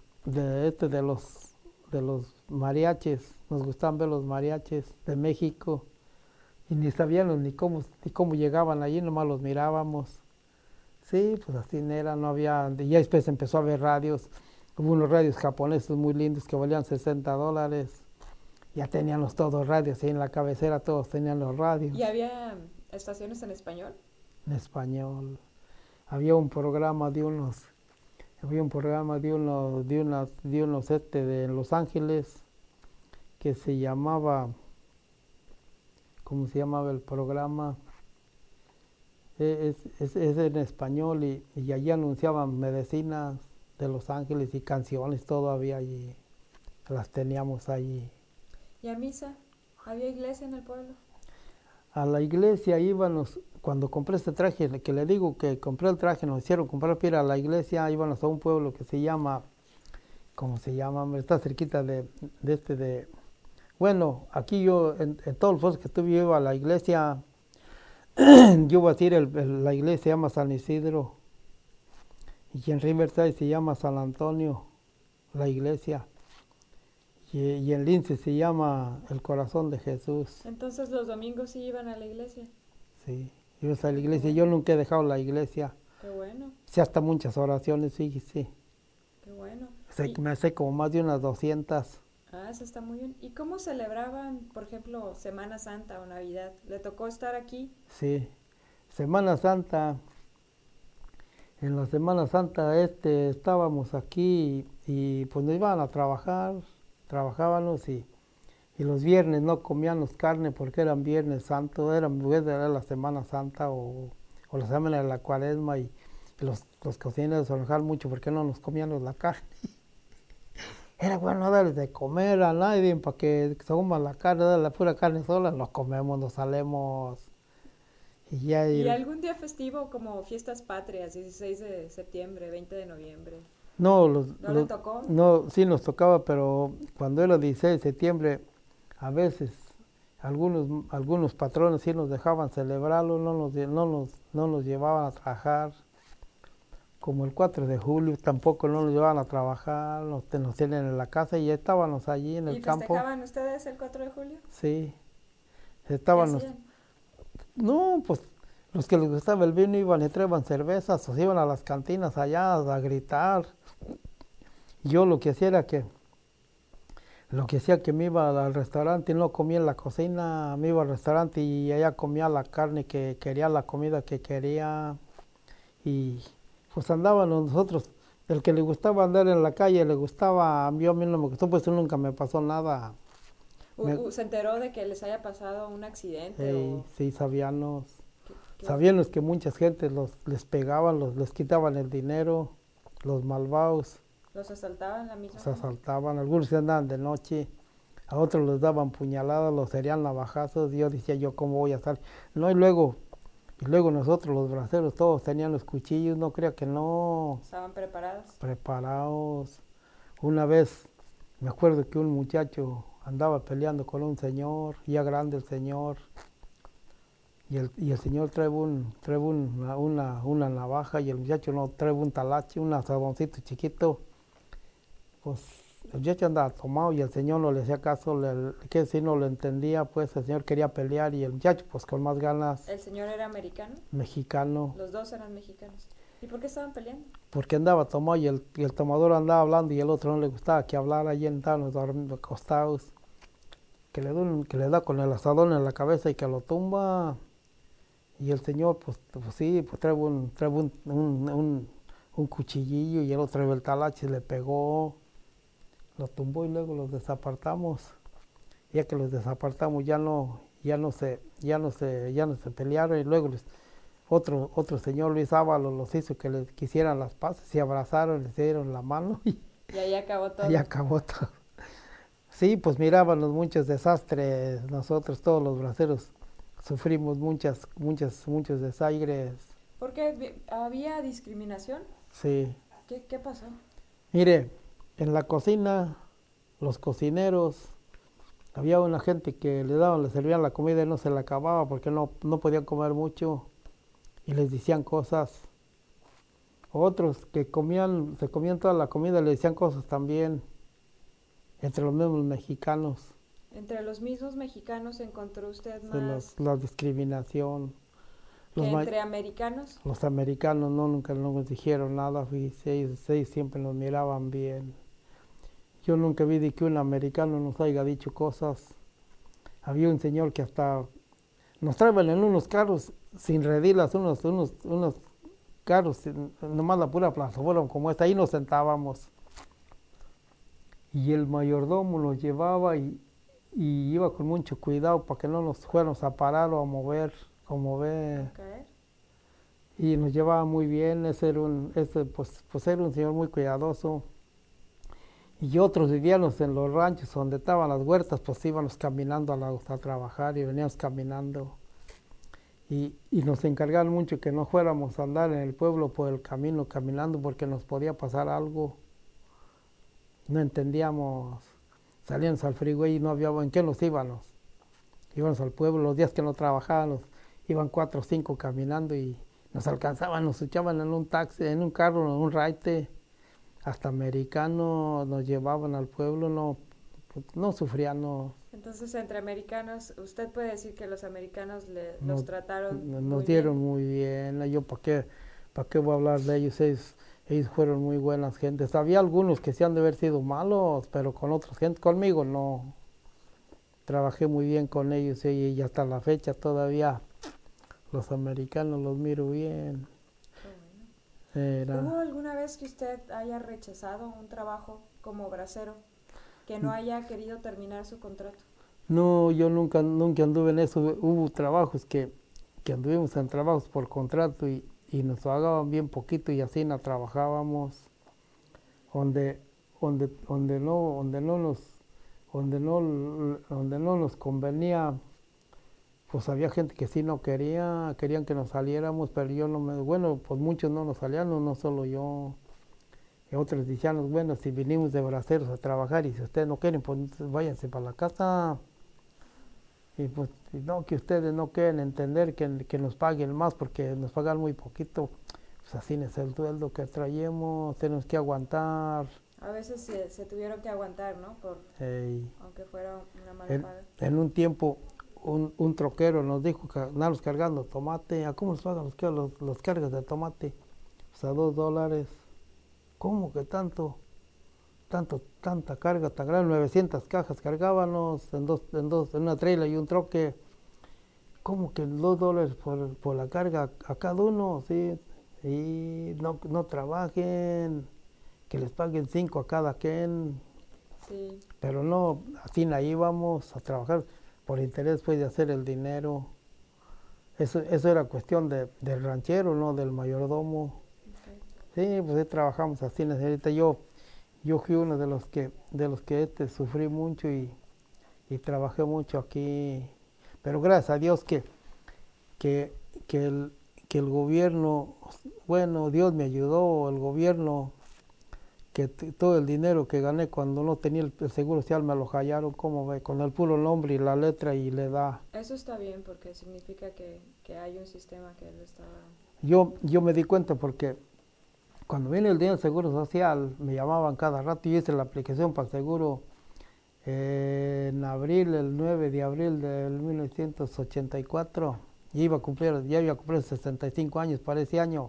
de los mariachis. Nos gustaban ver los mariachis de México y ni sabíamos ni cómo llegaban allí, nomás los mirábamos. Sí, pues así era, no había, y ya después empezó a haber radios, hubo unos radios japoneses muy lindos que valían $60, ya tenían los todos radios, ahí en la cabecera todos tenían los radios ¿Y había estaciones en español? en español. Había un programa de unos, había un programa de unos de Los Ángeles que se llamaba, ¿cómo se llamaba el programa? Es en español y allí anunciaban medicinas de Los Ángeles y canciones, todo había allí, las teníamos allí. ¿Y a misa? ¿Había iglesia en el pueblo? A la iglesia íbamos, cuando compré este traje, que le digo que compré el traje, nos hicieron comprar para ir a la iglesia, íbamos a un pueblo que se llama, ¿cómo se llama? Está cerquita bueno, aquí yo, en todos los pueblos que estuve, yo iba a la iglesia. Yo voy a decir, la iglesia se llama San Isidro y en Riverside se llama San Antonio, la iglesia. Y en Lince se llama el Corazón de Jesús. Entonces los domingos sí iban a la iglesia. Sí, yo a la iglesia, Qué yo bueno, nunca he dejado la iglesia. qué bueno, Sí, hasta muchas oraciones, sí, sí. qué bueno. Me sé como más de unas 200. Eso está muy bien. ¿Y cómo celebraban, por ejemplo, Semana Santa o Navidad? ¿Le tocó estar aquí? Sí. Semana Santa, en la Semana Santa estábamos aquí y pues nos iban a trabajar, trabajábamos y los viernes no comíamos carne porque eran Viernes Santo, era la Semana Santa o la Semana de la Cuaresma y los cocineros se enojaban mucho porque no nos comíamos la carne. Era bueno no darles de comer a nadie para que se coma la carne, la pura carne sola, nos comemos, nos salemos y ya. ¿Y algún día festivo como fiestas patrias, 16 de septiembre, 20 de noviembre? No, ¿No le tocó? no, sí nos tocaba, pero cuando era 16 de septiembre, a veces algunos patrones sí nos dejaban celebrarlo, no nos llevaban a trabajar. Como el 4 de julio tampoco no nos llevaban a trabajar, nos tienen en la casa y ya estábamos allí en ¿Y el campo. festejaban ustedes el 4 de julio? Sí, ¿Qué estábamos. hacían? No, pues los que les gustaba el vino iban y traían cervezas, o se iban a las cantinas allá a gritar. Yo lo que hacía que me iba al restaurante y no comía en la cocina, me iba al restaurante y allá comía la carne que quería, la comida que quería y pues andábamos nosotros. El que le gustaba andar en la calle, le gustaba, a mí no me gustó, pues nunca me pasó nada. ¿Se enteró de que les haya pasado un accidente o Sí, qué? sabíamos que mucha gente les pegaban, les quitaban el dinero, los malvados, ¿Los asaltaban la misma los gente? asaltaban, algunos se andaban de noche, a otros les daban puñaladas, los herían navajazos, y yo decía yo cómo voy a estar. No, y luego nosotros los braceros todos tenían los cuchillos, no creo que no, ¿Estaban preparados? preparados. Una vez me acuerdo que un muchacho andaba peleando con un señor, ya grande el señor, y el señor una navaja y el muchacho no trae un talache, un asadoncito chiquito. Pues el muchacho andaba tomado y el señor no le hacía caso, que si no lo entendía, pues el señor quería pelear y el muchacho pues con más ganas, ¿El señor era americano? mexicano, Los dos eran mexicanos. ¿Y por qué estaban peleando? porque andaba tomado y el tomador andaba hablando y el otro no le gustaba que hablara, allí estaban dormidos acostados, que le da con el asadón en la cabeza y que lo tumba. Y el señor, pues sí, pues trae un cuchillillo y el otro trae el talache, le pegó, lo tumbó y luego los desapartamos. Ya que los desapartamos ya no se pelearon y luego otro señor Luis Ábalos los hizo que les quisieran las paces, se abrazaron, les dieron la mano y Y ahí acabó ahí todo. acabó todo. Sí, pues mirábamos muchos desastres, nosotros todos los braceros sufrimos muchos desaires. ¿Por qué había discriminación? Sí, ¿Qué pasó? Mire, en la cocina, los cocineros, había una gente que le servían la comida y no se la acababa porque no podían comer mucho y les decían cosas. Otros que se comían toda la comida y le decían cosas también, entre los mismos mexicanos. Entre los mismos mexicanos encontró usted De más la discriminación. que Los, entre americanos. los americanos nunca nos dijeron nada, ellos siempre nos miraban bien. Yo nunca vi de que un americano nos haya dicho cosas. Había un señor que hasta nos traían en unos carros sin redilas, unos carros, nomás la pura plataforma como esta, ahí nos sentábamos. Y el mayordomo nos llevaba y iba con mucho cuidado para que no nos fuéramos a parar o a mover, Okay. y nos llevaba muy bien. Pues era un señor muy cuidadoso. Y otros vivíamos en los ranchos donde estaban las huertas, pues íbamos caminando a trabajar y veníamos caminando. Y nos encargaron mucho que no fuéramos a andar en el pueblo por el camino caminando porque nos podía pasar algo. No entendíamos, salíamos al freeway y no había en qué nos íbamos. Íbamos al pueblo, los días que no trabajábamos, iban 4 o 5 caminando y nos alcanzaban, nos echaban en un taxi, en un carro, en un raite, hasta americano, nos llevaban al pueblo, no sufrían, Entonces, entre americanos, usted puede decir que los americanos los nos, trataron nos muy bien. dieron muy bien. Yo para qué voy a hablar de ellos, ellos fueron muy buenas gentes. Había algunos que sí han de haber sido malos, pero con otras gente, conmigo no. Trabajé muy bien con ellos y hasta la fecha todavía los americanos los miro bien. Qué bueno. ¿Hubo Era, alguna vez que usted haya rechazado un trabajo como bracero, que no haya querido terminar su contrato? no, yo nunca anduve en eso. Hubo trabajos que anduvimos en trabajos por contrato y nos pagaban bien poquito y así no trabajábamos. Donde, donde no nos convenía, pues había gente que sí no querían que nos saliéramos, pero yo no bueno, pues muchos no nos salían, no solo yo. Y otros decían, bueno, si vinimos de braceros a trabajar y si ustedes no quieren, pues váyanse para la casa. Y pues no, que ustedes no quieren entender que nos paguen más porque nos pagan muy poquito. Pues así es el sueldo que traemos, tenemos que aguantar. A veces se tuvieron que aguantar, ¿no? eh, Aunque fuera una mala en, paga. en un tiempo un troquero nos dijo que andábamos cargando tomate. ¿A cómo nos pagan los cargas de tomate? Pues a $2. ¿Cómo que tanta carga tan grande? 900 cajas cargábamos en una trailer y un troque. ¿Cómo que $2 por la carga a cada uno? Sí, y no trabajen, que les paguen 5 a cada quien. Sí. Pero no, así la íbamos a trabajar por interés pues de hacer el dinero. Eso era cuestión del ranchero, no del mayordomo. Okay. Sí, pues sí trabajamos así, necesita. Yo fui uno de los que sufrí mucho y trabajé mucho aquí. Pero gracias a Dios que, que, el, que el gobierno, bueno, Dios me ayudó, el gobierno, todo el dinero que gané cuando no tenía el seguro social me lo hallaron, como ve, con el puro nombre y la letra y le da. Eso está bien porque significa que hay un sistema que lo está... Yo me di cuenta porque cuando viene el día del seguro social me llamaban cada rato y hice la aplicación para el seguro en abril, el 9 de abril del 1984. Ya iba a cumplir 65 años para ese año.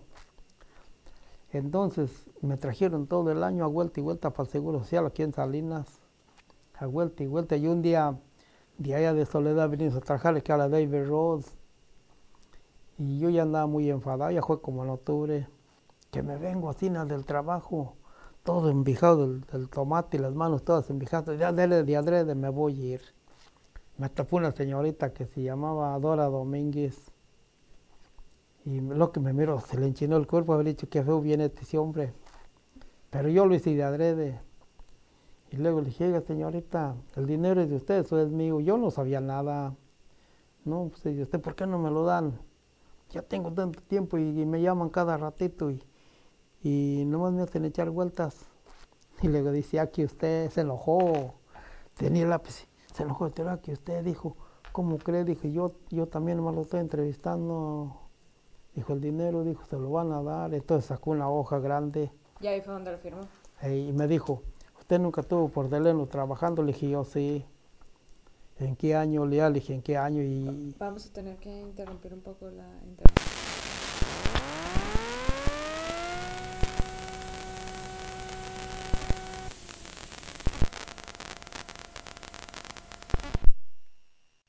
Entonces me trajeron todo el año a vuelta y vuelta para el Seguro Social aquí en Salinas, a vuelta y vuelta. Y un día de allá de Soledad vinimos a trabajar aquí a la David Road y yo ya andaba muy enfadado, ya fue como en octubre, que me vengo así del trabajo, todo envijado del tomate y las manos todas envijadas, ya de adrede me voy a ir. Me tapó una señorita que se llamaba Dora Domínguez y lo que me miró, se le enchinó el cuerpo, haber dicho que feo viene este hombre. Pero yo lo hice de adrede. Y luego le dije, oiga señorita, el dinero es de usted, eso es mío. Yo no sabía nada. No, pues ¿y usted por qué no me lo dan? Ya tengo tanto tiempo y me llaman cada ratito y nomás me hacen echar vueltas. Y luego dice, aquí usted se enojó, tenía el lápiz, se enojó, pero aquí usted dijo, ¿cómo cree? Dije, yo también me lo estoy entrevistando. Dijo, el dinero, dijo, se lo van a dar. Entonces sacó una hoja grande Y ahí fue donde lo firmó. y me dijo, ¿usted nunca estuvo por Deleno trabajando? Le dije, yo sí. ¿En qué año? Le dije, ¿en qué año? Y Vamos a tener que interrumpir un poco la internet.